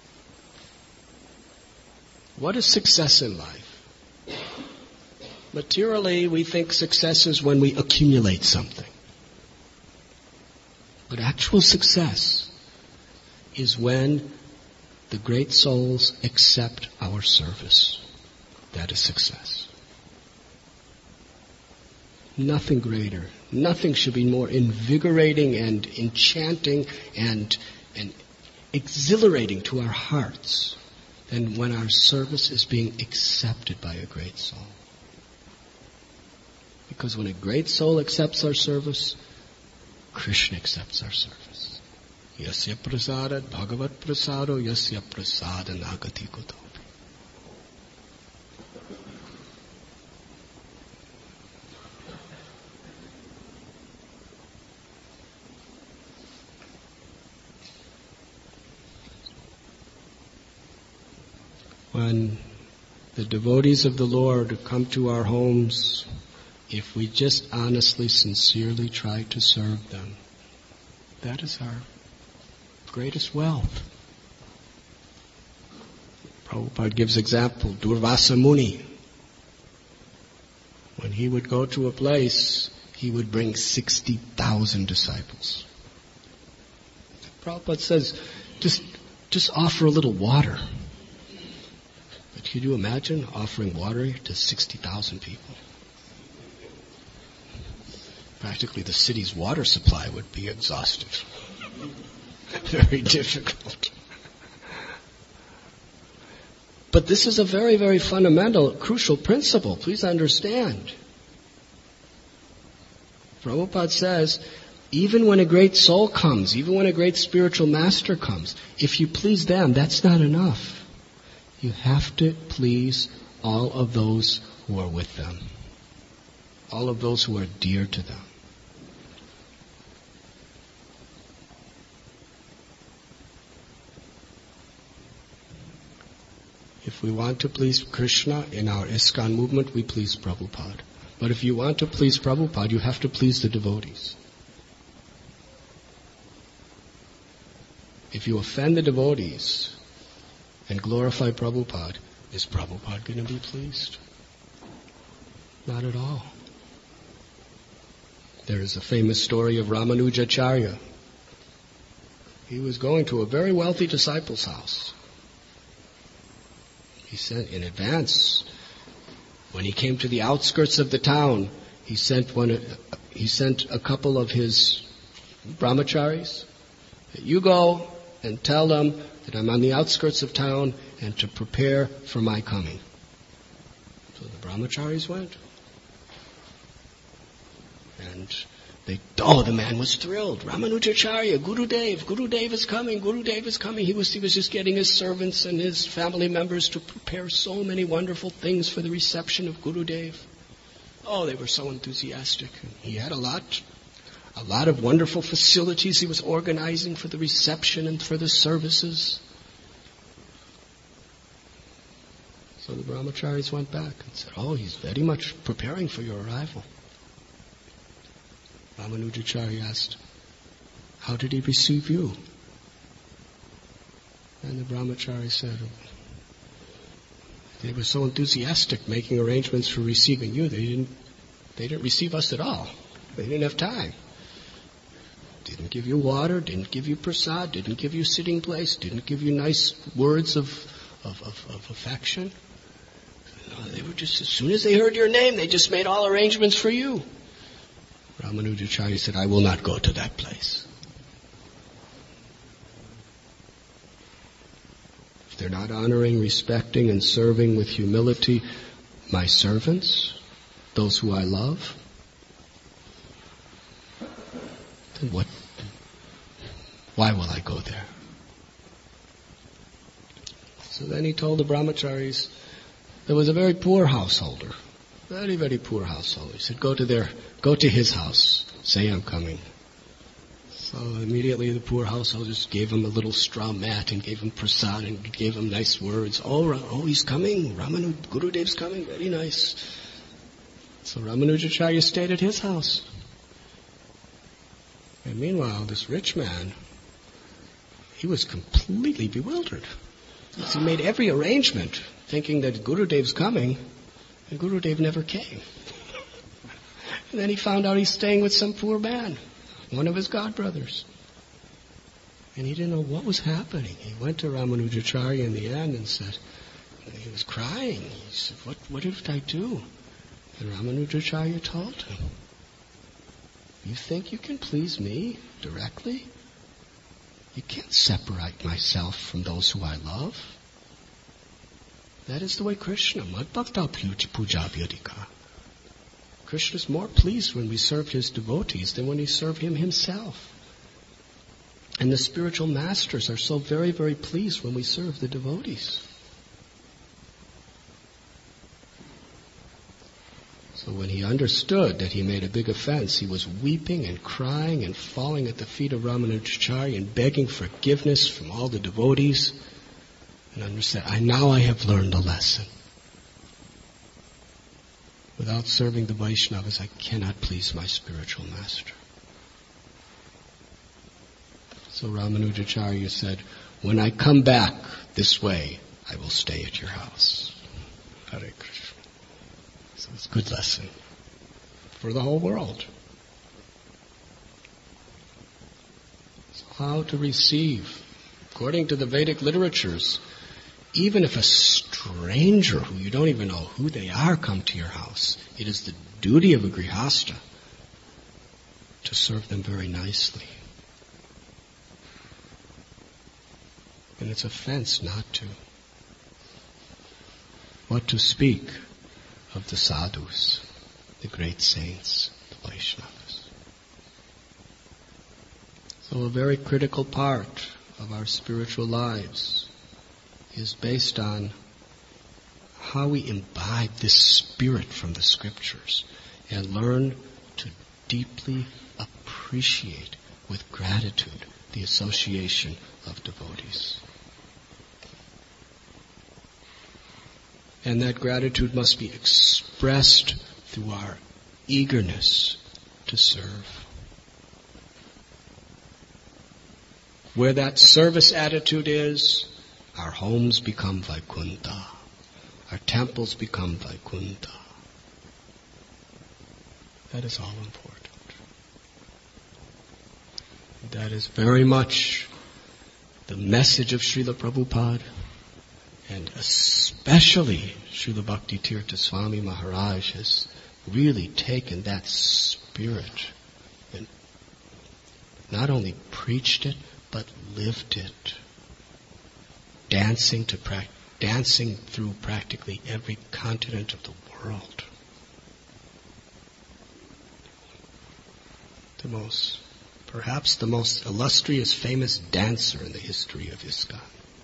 What is success in life? Materially, we think success is when we accumulate something. But actual success is when the great souls accept our service. That is success. Nothing greater. Nothing should be more invigorating and enchanting and, and exhilarating to our hearts than when our service is being accepted by a great soul. Because when a great soul accepts our service, Krishna accepts our service. Yasya prasada bhagavat prasado yasya prasada nagati kotopi. When the devotees of the Lord come to our homes, if we just honestly, sincerely try to serve them, that is our greatest wealth. Prabhupada gives example, Durvasa Muni. When he would go to a place, he would bring sixty thousand disciples. Prabhupada says, just, just offer a little water. But could you imagine offering water to sixty thousand people? Practically the city's water supply would be exhausted. Very difficult. But this is a very, very fundamental, crucial principle. Please understand. Prabhupada says, Even when a great soul comes, even when a great spiritual master comes, if you please them, that's not enough. You have to please all of those who are with them. All of those who are dear to them. If we want to please Krishna in our ISKCON movement, we please Prabhupada. But if you want to please Prabhupada, you have to please the devotees. If you offend the devotees and glorify Prabhupada, is Prabhupada going to be pleased? Not at all. There is a famous story of Ramanujacharya. He was going to a very wealthy disciple's house. He sent in advance, when he came to the outskirts of the town, he sent one. He sent a couple of his brahmacharis. You go and tell them that I'm on the outskirts of town and to prepare for my coming. So the brahmacharis went. And they, oh, the man was thrilled. Ramanujacharya, Gurudev, Gurudev is coming, Gurudev is coming. He was, he was just getting his servants and his family members to prepare so many wonderful things for the reception of Gurudev. Oh, they were so enthusiastic. He had a lot, a lot of wonderful facilities he was organizing for the reception and for the services. So the brahmacharis went back and said, oh, he's very much preparing for your arrival. Ramanujacharya asked, how did he receive you? And the brahmachari said, they were so enthusiastic making arrangements for receiving you, they didn't, they didn't receive us at all. They didn't have time. Didn't give you water, didn't give you prasad, didn't give you sitting place, didn't give you nice words of, of, of, of affection. No, they were just, as soon as they heard your name, they just made all arrangements for you. Ramanujacharya said, I will not go to that place. If they're not honoring, respecting, and serving with humility my servants, those who I love, then what? Why will I go there? So then he told the brahmacharis, there was a very poor householder. Very, very poor household. He said, go to their, go to his house. Say I'm coming. So immediately the poor household just gave him a little straw mat and gave him prasad and gave him nice words. Oh, oh, he's coming. Ramanu, Gurudev's coming. Very nice. So Ramanujacharya stayed at his house. And meanwhile, this rich man, he was completely bewildered. So he made every arrangement thinking that Gurudev's coming. And Gurudev never came. And then he found out he's staying with some poor man, one of his godbrothers. And he didn't know what was happening. He went to Ramanujacharya in the end and said, he was crying. He said, what, what did I do? And Ramanujacharya told him, you think you can please me directly? You can't separate myself from those who I love. That is the way Krishna, Madbhakta Puja Vyadika. Krishna is more pleased when we serve his devotees than when we serve him himself. And the spiritual masters are so very, very pleased when we serve the devotees. So when he understood that he made a big offense, he was weeping and crying and falling at the feet of Ramanujacharya and begging forgiveness from all the devotees. And understand, I now I have learned a lesson. Without serving the Vaishnavas, I cannot please my spiritual master. So Ramanujacharya said, when I come back this way, I will stay at your house. Hare Krishna. So it's a good lesson for the whole world. So how to receive, according to the Vedic literatures, even if a stranger who you don't even know who they are come to your house, it is the duty of a grihasta to serve them very nicely. And it's offense not to. What to speak of the sadhus, the great saints, the Vaishnavas. So a very critical part of our spiritual lives is based on how we imbibe this spirit from the scriptures and learn to deeply appreciate with gratitude the association of devotees. And that gratitude must be expressed through our eagerness to serve. Where that service attitude is, our homes become Vaikunta. Our temples become Vaikunta. That is all important. That is very much the message of Srila Prabhupada, and especially Srila Bhakti Tirtha Swami Maharaj has really taken that spirit and not only preached it, but lived it. Dancing to pra- dancing through practically every continent of the world. The most, perhaps the most illustrious, famous dancer in the history of ISKCON.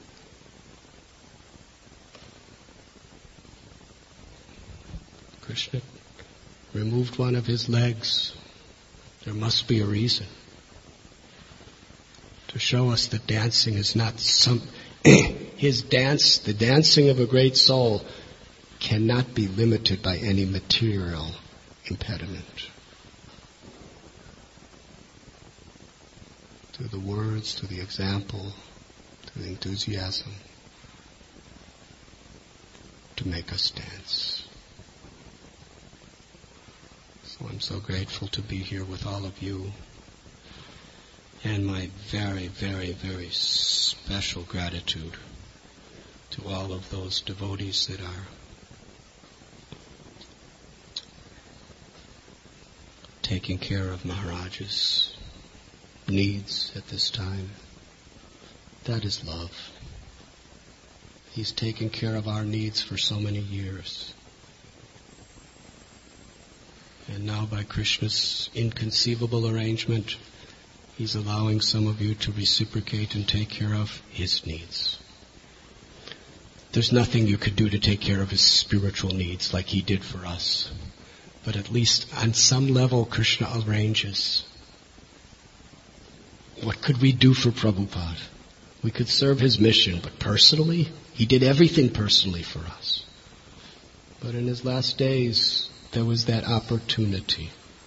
Krishna removed one of his legs. There must be a reason. To show us that dancing is not some... his dance, the dancing of a great soul, cannot be limited by any material impediment. Through the words, through the example, through the enthusiasm, to make us dance. So I'm so grateful to be here with all of you. And my very, very, very special gratitude to all of those devotees that are taking care of Maharaj's needs at this time. That is love. He's taken care of our needs for so many years. And now by Krishna's inconceivable arrangement, He's allowing some of you to reciprocate and take care of His needs. There's nothing you could do to take care of His spiritual needs like He did for us. But at least on some level, Krishna arranges. What could we do for Prabhupada? We could serve His mission, but personally, He did everything personally for us. But in His last days, there was that opportunity.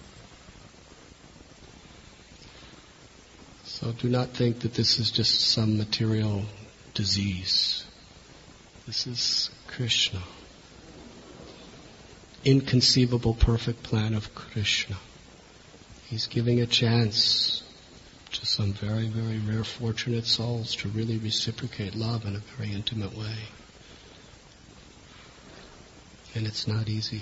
So do not think that this is just some material disease. This is Krishna. Inconceivable perfect plan of Krishna. He's giving a chance to some very, very rare fortunate souls to really reciprocate love in a very intimate way. And it's not easy.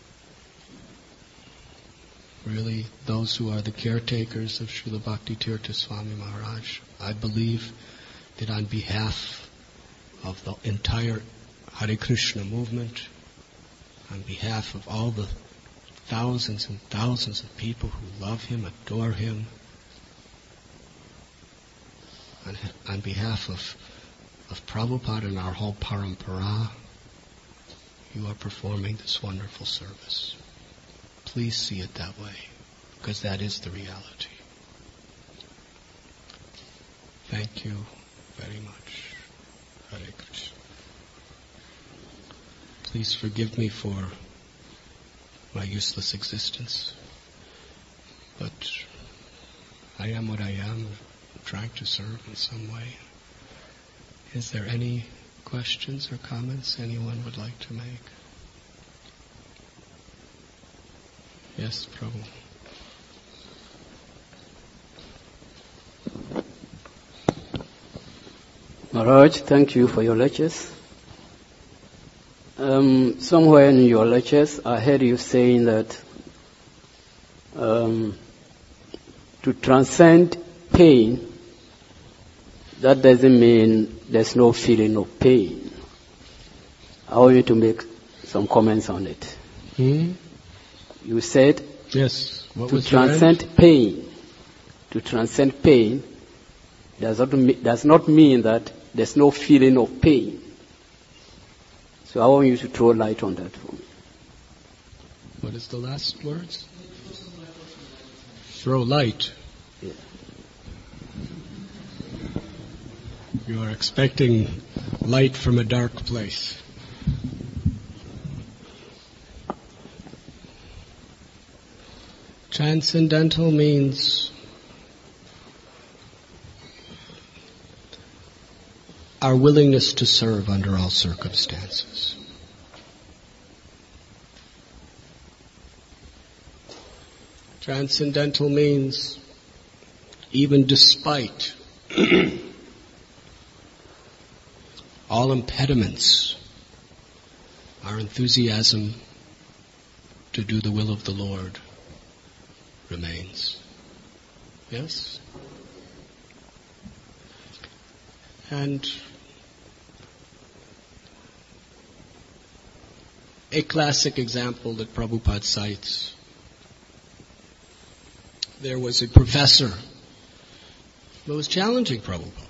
Really, those who are the caretakers of Srila Bhakti Tirtha Swami Maharaj, I believe that on behalf of the entire Hare Krishna movement, on behalf of all the thousands and thousands of people who love Him, adore Him, on, on behalf of, of Prabhupada and our whole parampara, you are performing this wonderful service. Please see it that way, because that is the reality. Thank you very much. Hare Krishna. Please forgive me for my useless existence. But I am what I am, trying to serve in some way. Is there any questions or comments anyone would like to make? Yes, Prabhu. Maharaj, thank you for your lectures. Um, somewhere in your lectures, I heard you saying that um, to transcend pain, that doesn't mean there's no feeling of pain. I want you to make some comments on it. Hmm? You said yes. What to was transcend pain, to transcend pain does not, me- does not mean that there's no feeling of pain. So I want you to throw light on that for me. What is the last words? Throw light. Yeah. You are expecting light from a dark place. Transcendental means our willingness to serve under all circumstances. Transcendental means even despite all impediments, our enthusiasm to do the will of the Lord remains. Yes? And a classic example that Prabhupada cites, there was a professor who was challenging Prabhupada.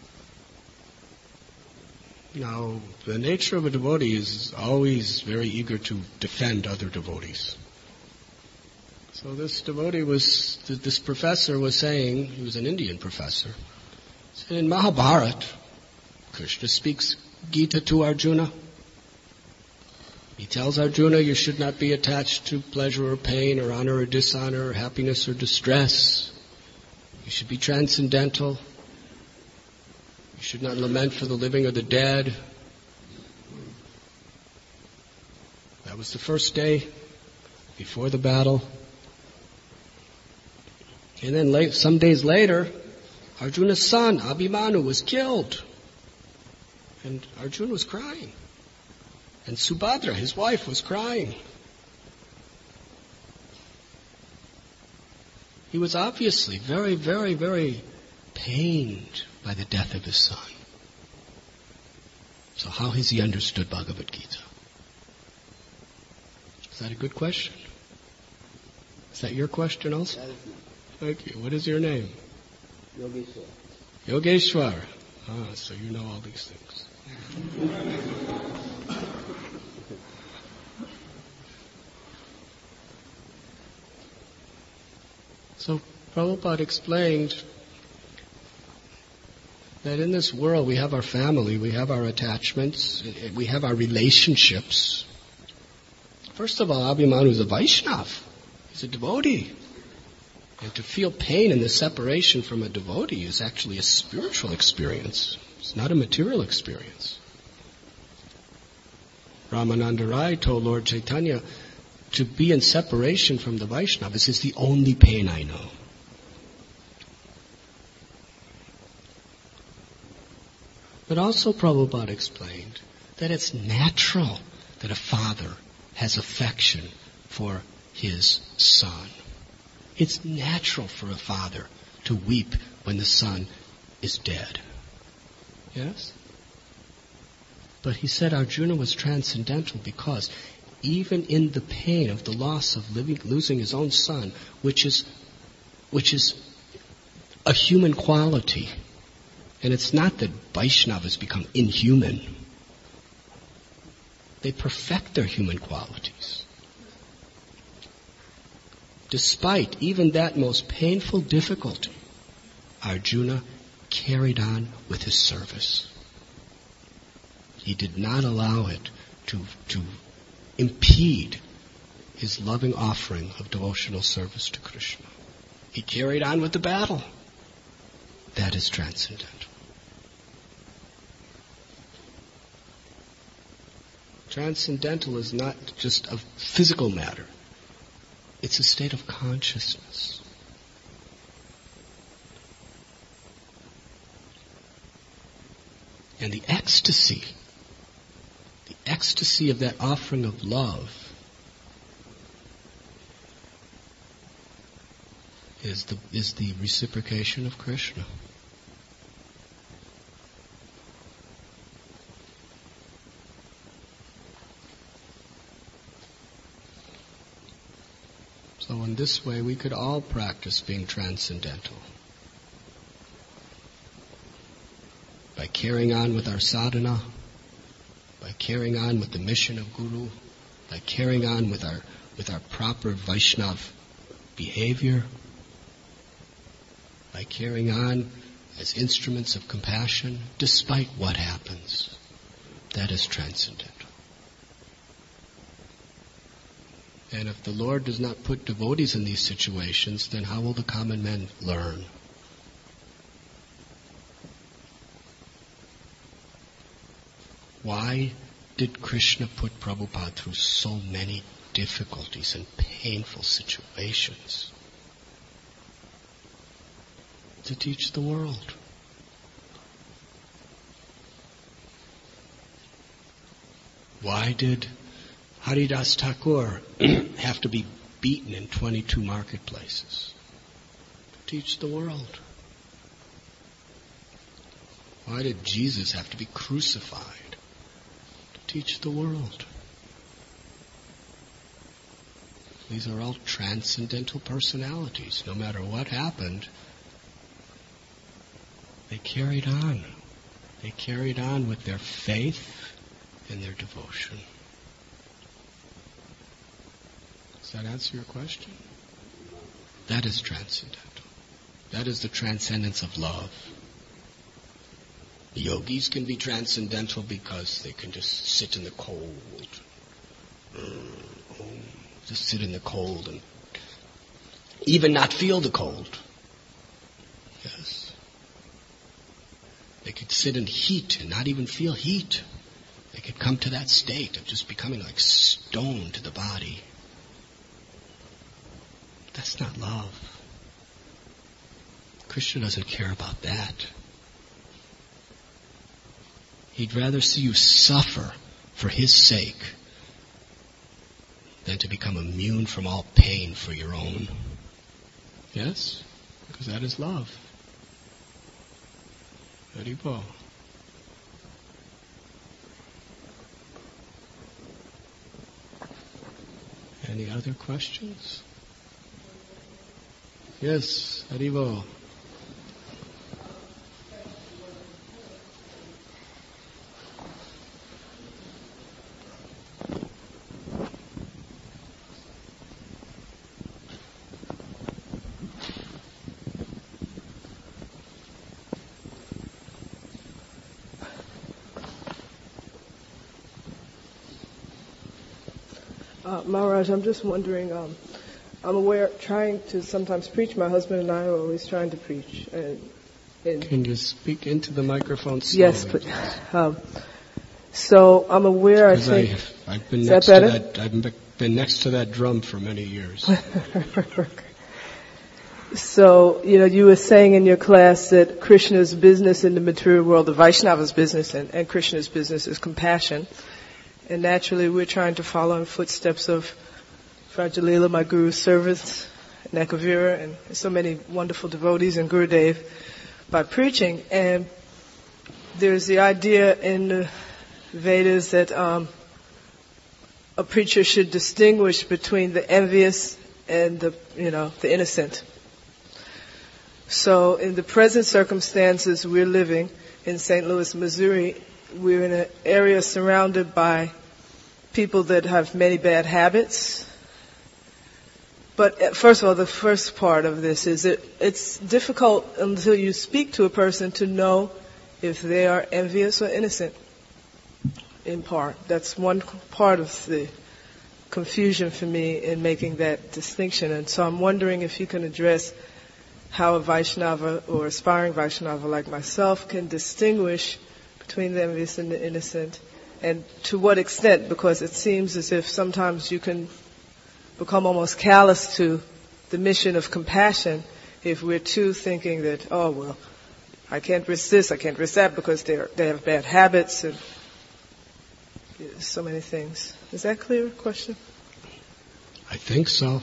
Now, the nature of a devotee is always very eager to defend other devotees. So this devotee was, this professor was saying, he was an Indian professor, said in Mahabharata, Krishna speaks Gita to Arjuna. He tells Arjuna you should not be attached to pleasure or pain or honor or dishonor or happiness or distress. You should be transcendental. You should not lament for the living or the dead. That was the first day before the battle. And then late, some days later, Arjuna's son, Abhimanyu, was killed. And Arjuna was crying. And Subhadra, his wife, was crying. He was obviously very, very, very pained by the death of his son. So how has he understood Bhagavad Gita? Is that a good question? Is that your question also? Thank you. What is your name? Yogeshwar. Yogeshwar. Ah, so you know all these things. So Prabhupada explained that in this world we have our family, we have our attachments, we have our relationships. First of all, Abhimanyu is a Vaishnava. He's a devotee. And to feel pain in the separation from a devotee is actually a spiritual experience. It's not a material experience. Ramananda Rai told Lord Chaitanya, to be in separation from the Vaishnavas is the only pain I know. But also Prabhupada explained that it's natural that a father has affection for his son. It's natural for a father to weep when the son is dead. Yes? But he said Arjuna was transcendental because even in the pain of the loss of living, losing his own son, which is, which is a human quality, and it's not that Vaishnavas become inhuman. They perfect their human qualities. Despite even that most painful difficulty, Arjuna carried on with his service. He did not allow it to, to impede his loving offering of devotional service to Krishna. He carried on with the battle. That is transcendental. Transcendental is not just a physical matter. It's a state of consciousness. And the ecstasy, the ecstasy of that offering of love is the, is the reciprocation of Krishna. So in this way, we could all practice being transcendental. By carrying on with our sadhana, by carrying on with the mission of Guru, by carrying on with our with our proper Vaishnav behavior, by carrying on as instruments of compassion, despite what happens. That is transcendental. And if the Lord does not put devotees in these situations, then how will the common men learn? Why did Krishna put Prabhupada through so many difficulties and painful situations? To teach the world. Why did Haridas Thakur have to be beaten in twenty-two marketplaces? To teach the world. Why did Jesus have to be crucified? To teach the world. These are all transcendental personalities. No matter what happened, they carried on. They carried on with their faith and their devotion. Does that answer your question? That is transcendental. That is the transcendence of love. Yogis can be transcendental because they can just sit in the cold. Just sit in the cold and even not feel the cold. Yes. They could sit in heat and not even feel heat. They could come to that state of just becoming like stone to the body. That's not love. Krishna doesn't care about that. He'd rather see you suffer for His sake than to become immune from all pain for your own. Yes? Because that is love. Haribol. Any other questions? Yes, Haribol. Uh, Maharaj, I'm just wondering, um, I'm aware, trying to sometimes preach, my husband and I are always trying to preach. And, and Can you speak into the microphone slowly? Yes, but, um, so I'm aware, I think... I, I've been is next that to better? that, I've been next to that drum for many years. So, you know, you were saying in your class that Krishna's business in the material world, the Vaishnava's business, and, and Krishna's business is compassion. And naturally, we're trying to follow in footsteps of Frajalila, my Guru's servants, Nekavira, and so many wonderful devotees, and Gurudev, by preaching. And there's the idea in the Vedas that um, a preacher should distinguish between the envious and the, you know, the innocent. So in the present circumstances we're living in Saint Louis, Missouri, we're in an area surrounded by people that have many bad habits. But first of all, the first part of this is that it's difficult until you speak to a person to know if they are envious or innocent, in part. That's one part of the confusion for me in making that distinction. And so I'm wondering if you can address how a Vaishnava or aspiring Vaishnava like myself can distinguish between the envious and the innocent, and to what extent, because it seems as if sometimes you can become almost callous to the mission of compassion if we're too thinking that, oh, well, I can't risk this, I can't risk that because they're, they have bad habits and so many things. Is that clear? Question? I think so.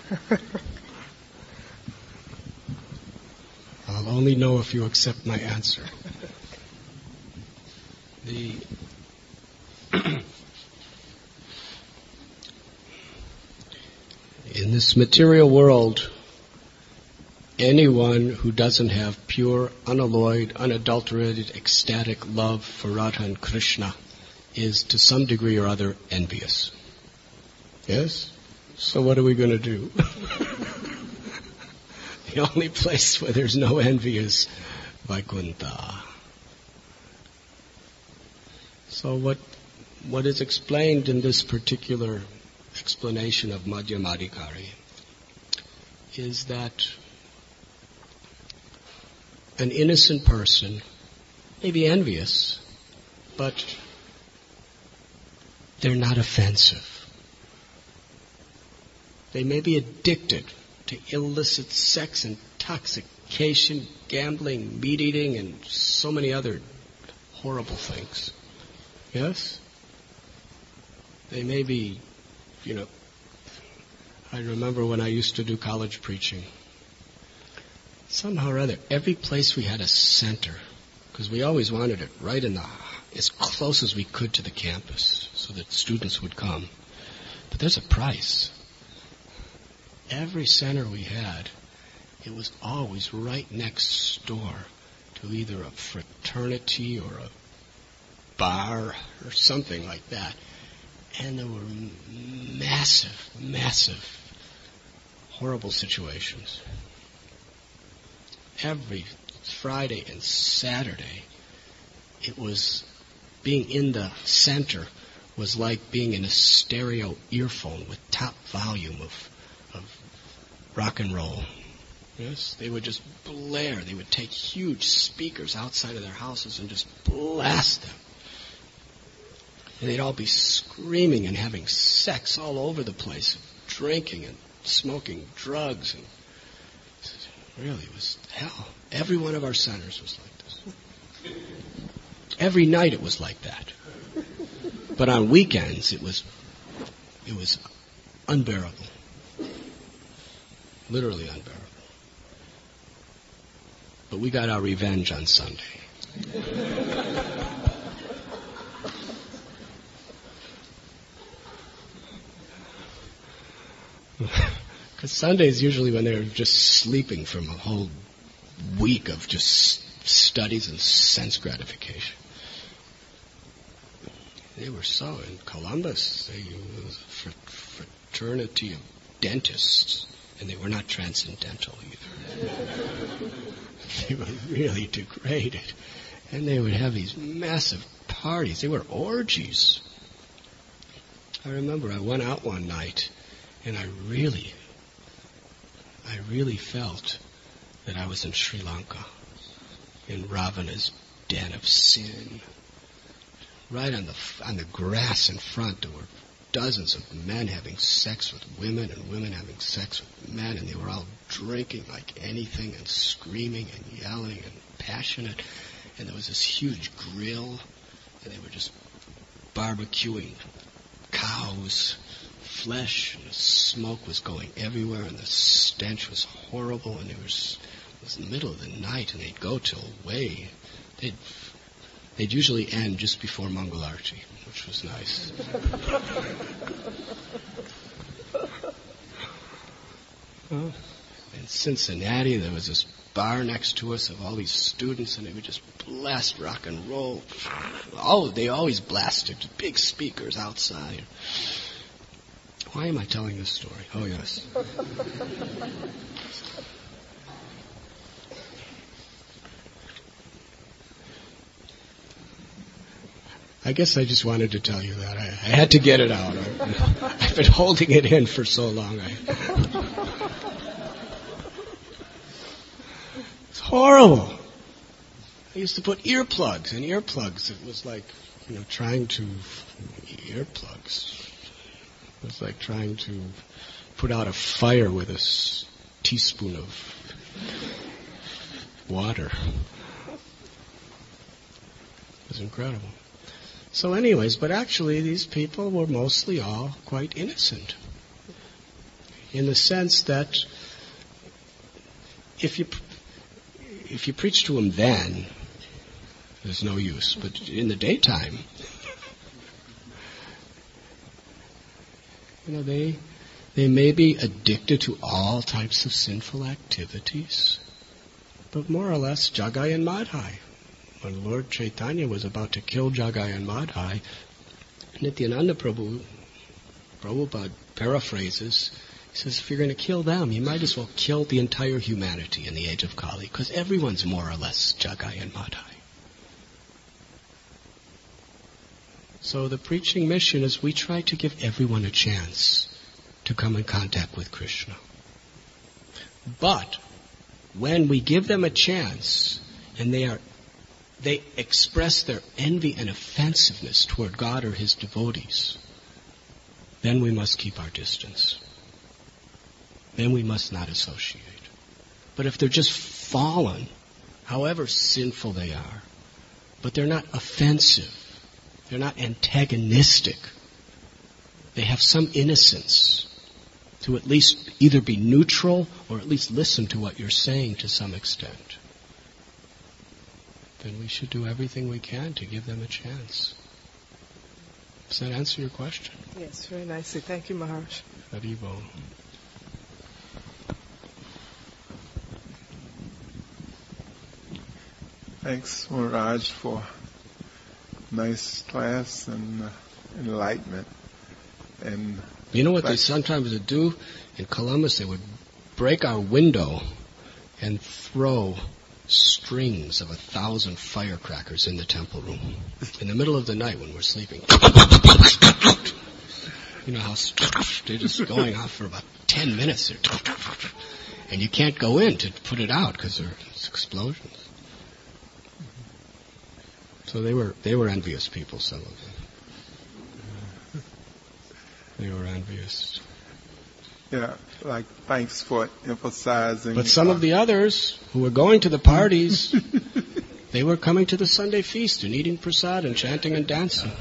I'll only know if you accept my answer. The in this material world, anyone who doesn't have pure, unalloyed, unadulterated, ecstatic love for Radha and Krishna is to some degree or other envious. Yes? So what are we going to do? The only place where there's no envy is Vaikuntha. So what what is explained in this particular explanation of Madhyamadikari is that an innocent person may be envious, but they're not offensive. They may be addicted to illicit sex, intoxication, gambling, meat eating, and so many other horrible things. Yes? They may be, you know, I remember when I used to do college preaching, somehow or other, every place we had a center, because we always wanted it right in the, as close as we could to the campus, so that students would come. But there's a price. Every center we had, it was always right next door to either a fraternity or a bar or something like that. And there were massive, massive, horrible situations. Every Friday and Saturday, it was, being in the center was like being in a stereo earphone with top volume of, of rock and roll. Yes, they would just blare. They would take huge speakers outside of their houses and just blast them. And they'd all be screaming and having sex all over the place, drinking and smoking drugs. And really, it was hell. Every one of our centers was like this. Every night it was like that. But on weekends, it was, it was unbearable. Literally unbearable. But we got our revenge on Sunday. Because Sunday is usually when they're just sleeping from a whole week of just studies and sense gratification. They were so, in Columbus, they was a fraternity of dentists, and they were not transcendental either. They were really degraded. And they would have these massive parties. They were orgies. I remember I went out one night, and I really, I really felt that I was in Sri Lanka, in Ravana's den of sin. Right on the on the grass in front, there were dozens of men having sex with women and women having sex with men, and they were all drinking like anything and screaming and yelling and passionate. And there was this huge grill, and they were just barbecuing cows, flesh, and the smoke was going everywhere, and the stench was horrible, and it was, it was in the middle of the night, and they'd go till way. They'd, they'd usually end just before Mangalarti, which was nice. Well, in Cincinnati, there was this bar next to us of all these students, and they would just blast rock and roll. Oh, they always blasted big speakers outside. Why am I telling this story? Oh, yes. I guess I just wanted to tell you that. I, I had to get it out. I, I've been holding it in for so long. I, it's horrible. I used to put earplugs in earplugs. It was like, you know, trying to... Earplugs. It was like trying to put out a fire with a s- teaspoon of water. It was incredible. So anyways, but actually these people were mostly all quite innocent. In the sense that if you if you preach to them then, there's no use. But in the daytime, you know, they They may be addicted to all types of sinful activities, but more or less Jagai and Madhai. When Lord Chaitanya was about to kill Jagai and Madhai, Nityananda Prabhu, Prabhupada paraphrases, he says, if you're going to kill them, you might as well kill the entire humanity in the age of Kali, because everyone's more or less Jagai and Madhai. So the preaching mission is we try to give everyone a chance to come in contact with Krishna. But when we give them a chance and they are they express their envy and offensiveness toward God or His devotees, then we must keep our distance. Then we must not associate. But if they're just fallen, however sinful they are, but they're not offensive, they're not antagonistic, they have some innocence to at least either be neutral or at least listen to what you're saying to some extent, then we should do everything we can to give them a chance. Does that answer your question? Yes, very nicely. Thank you, Maharaj. Haribo. Thanks, Maharaj, for nice class and uh, enlightenment. And you know what they sometimes would do in Columbus? They would break our window and throw strings of a thousand firecrackers in the temple room in the middle of the night when we're sleeping. You know how they're just going off for about ten minutes, and you can't go in to put it out because there's explosions. So they were they were envious people, some of them. They were envious. Yeah, like, thanks for emphasizing. But some uh, of the others who were going to the parties, they were coming to the Sunday feast and eating prasad and chanting and dancing.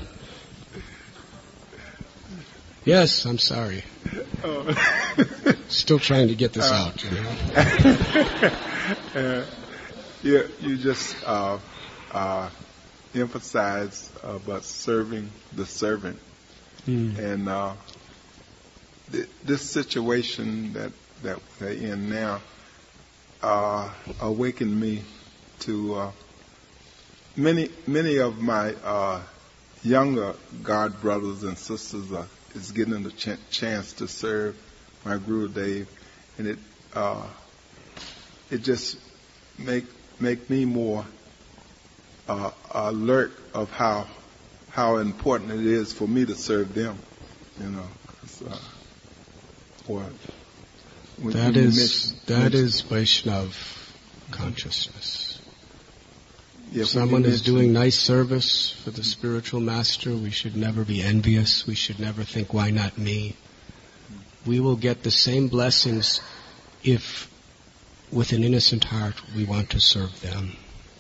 Yes, I'm sorry. Oh. Still trying to get this uh, out. You know? uh, you, you just uh, uh, emphasized about serving the servant. Mm. And uh, th- this situation that, that we're in now uh, awakened me to uh, many many of my uh, younger God brothers and sisters are, is getting the ch- chance to serve my Guru Dev, and it uh, it just make make me more uh, alert of how how important it is for me to serve them, you know. Uh, or when, that when is mention, that mention, is Vaishnav consciousness. Yeah, if someone is doing nice service for the spiritual master, we should never be envious. We should never think, why not me? We will get the same blessings if, with an innocent heart, we want to serve them.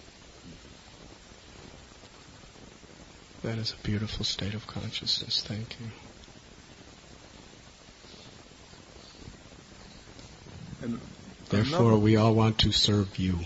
That is a beautiful state of consciousness. Thank you. And Therefore, we all want to serve you.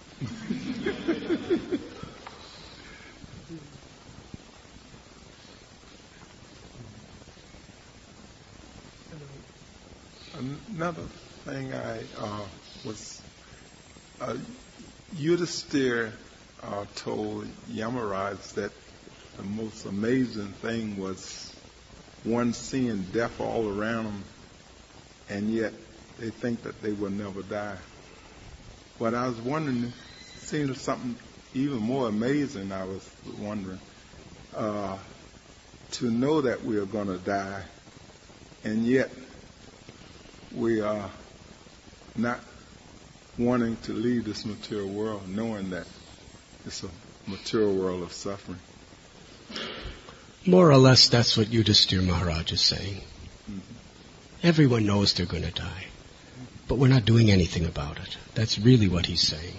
Another thing I uh, was, uh, Yudhisthira uh, told Yamaraj that the most amazing thing was one seeing death all around them, and yet they think that they will never die. But I was wondering, seeing something even more amazing, I was wondering, uh, to know that we are going to die, and yet we are not wanting to leave this material world, knowing that it's a material world of suffering. More or less, that's what Yudhisthira Maharaj is saying. Mm-hmm. Everyone knows they're going to die, but we're not doing anything about it. That's really what he's saying.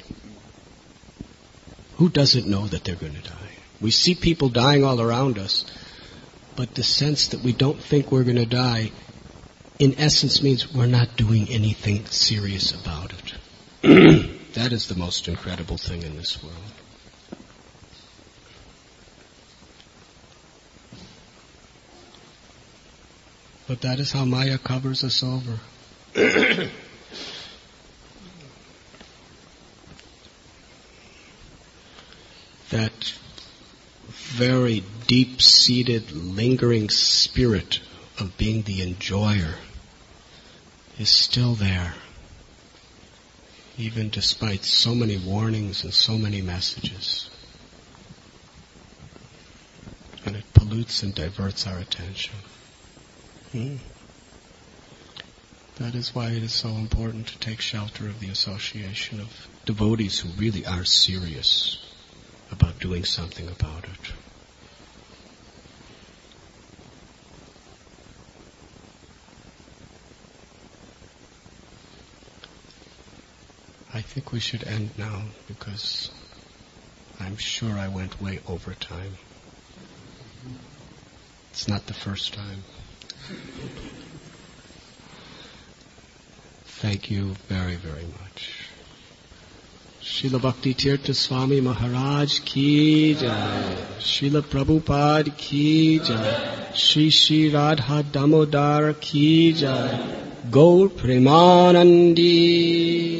Who doesn't know that they're going to die? We see people dying all around us, but the sense that we don't think we're going to die, in essence, means we're not doing anything serious about it. That is the most incredible thing in this world. But that is how Maya covers us over. That very deep-seated, lingering spirit of being the enjoyer is still there, even despite so many warnings and so many messages. And it pollutes and diverts our attention. Hmm. That is why it is so important to take shelter of the association of devotees who really are serious about doing something about it. I think we should end now because I'm sure I went way over time. It's not the first time. Thank you very, very much. Srila Bhakti Tirtha Swami Maharaj ki jai. Srila Prabhupada ki jai. Shri Shri Radha Damodar ki jai. Gaur Premanandi.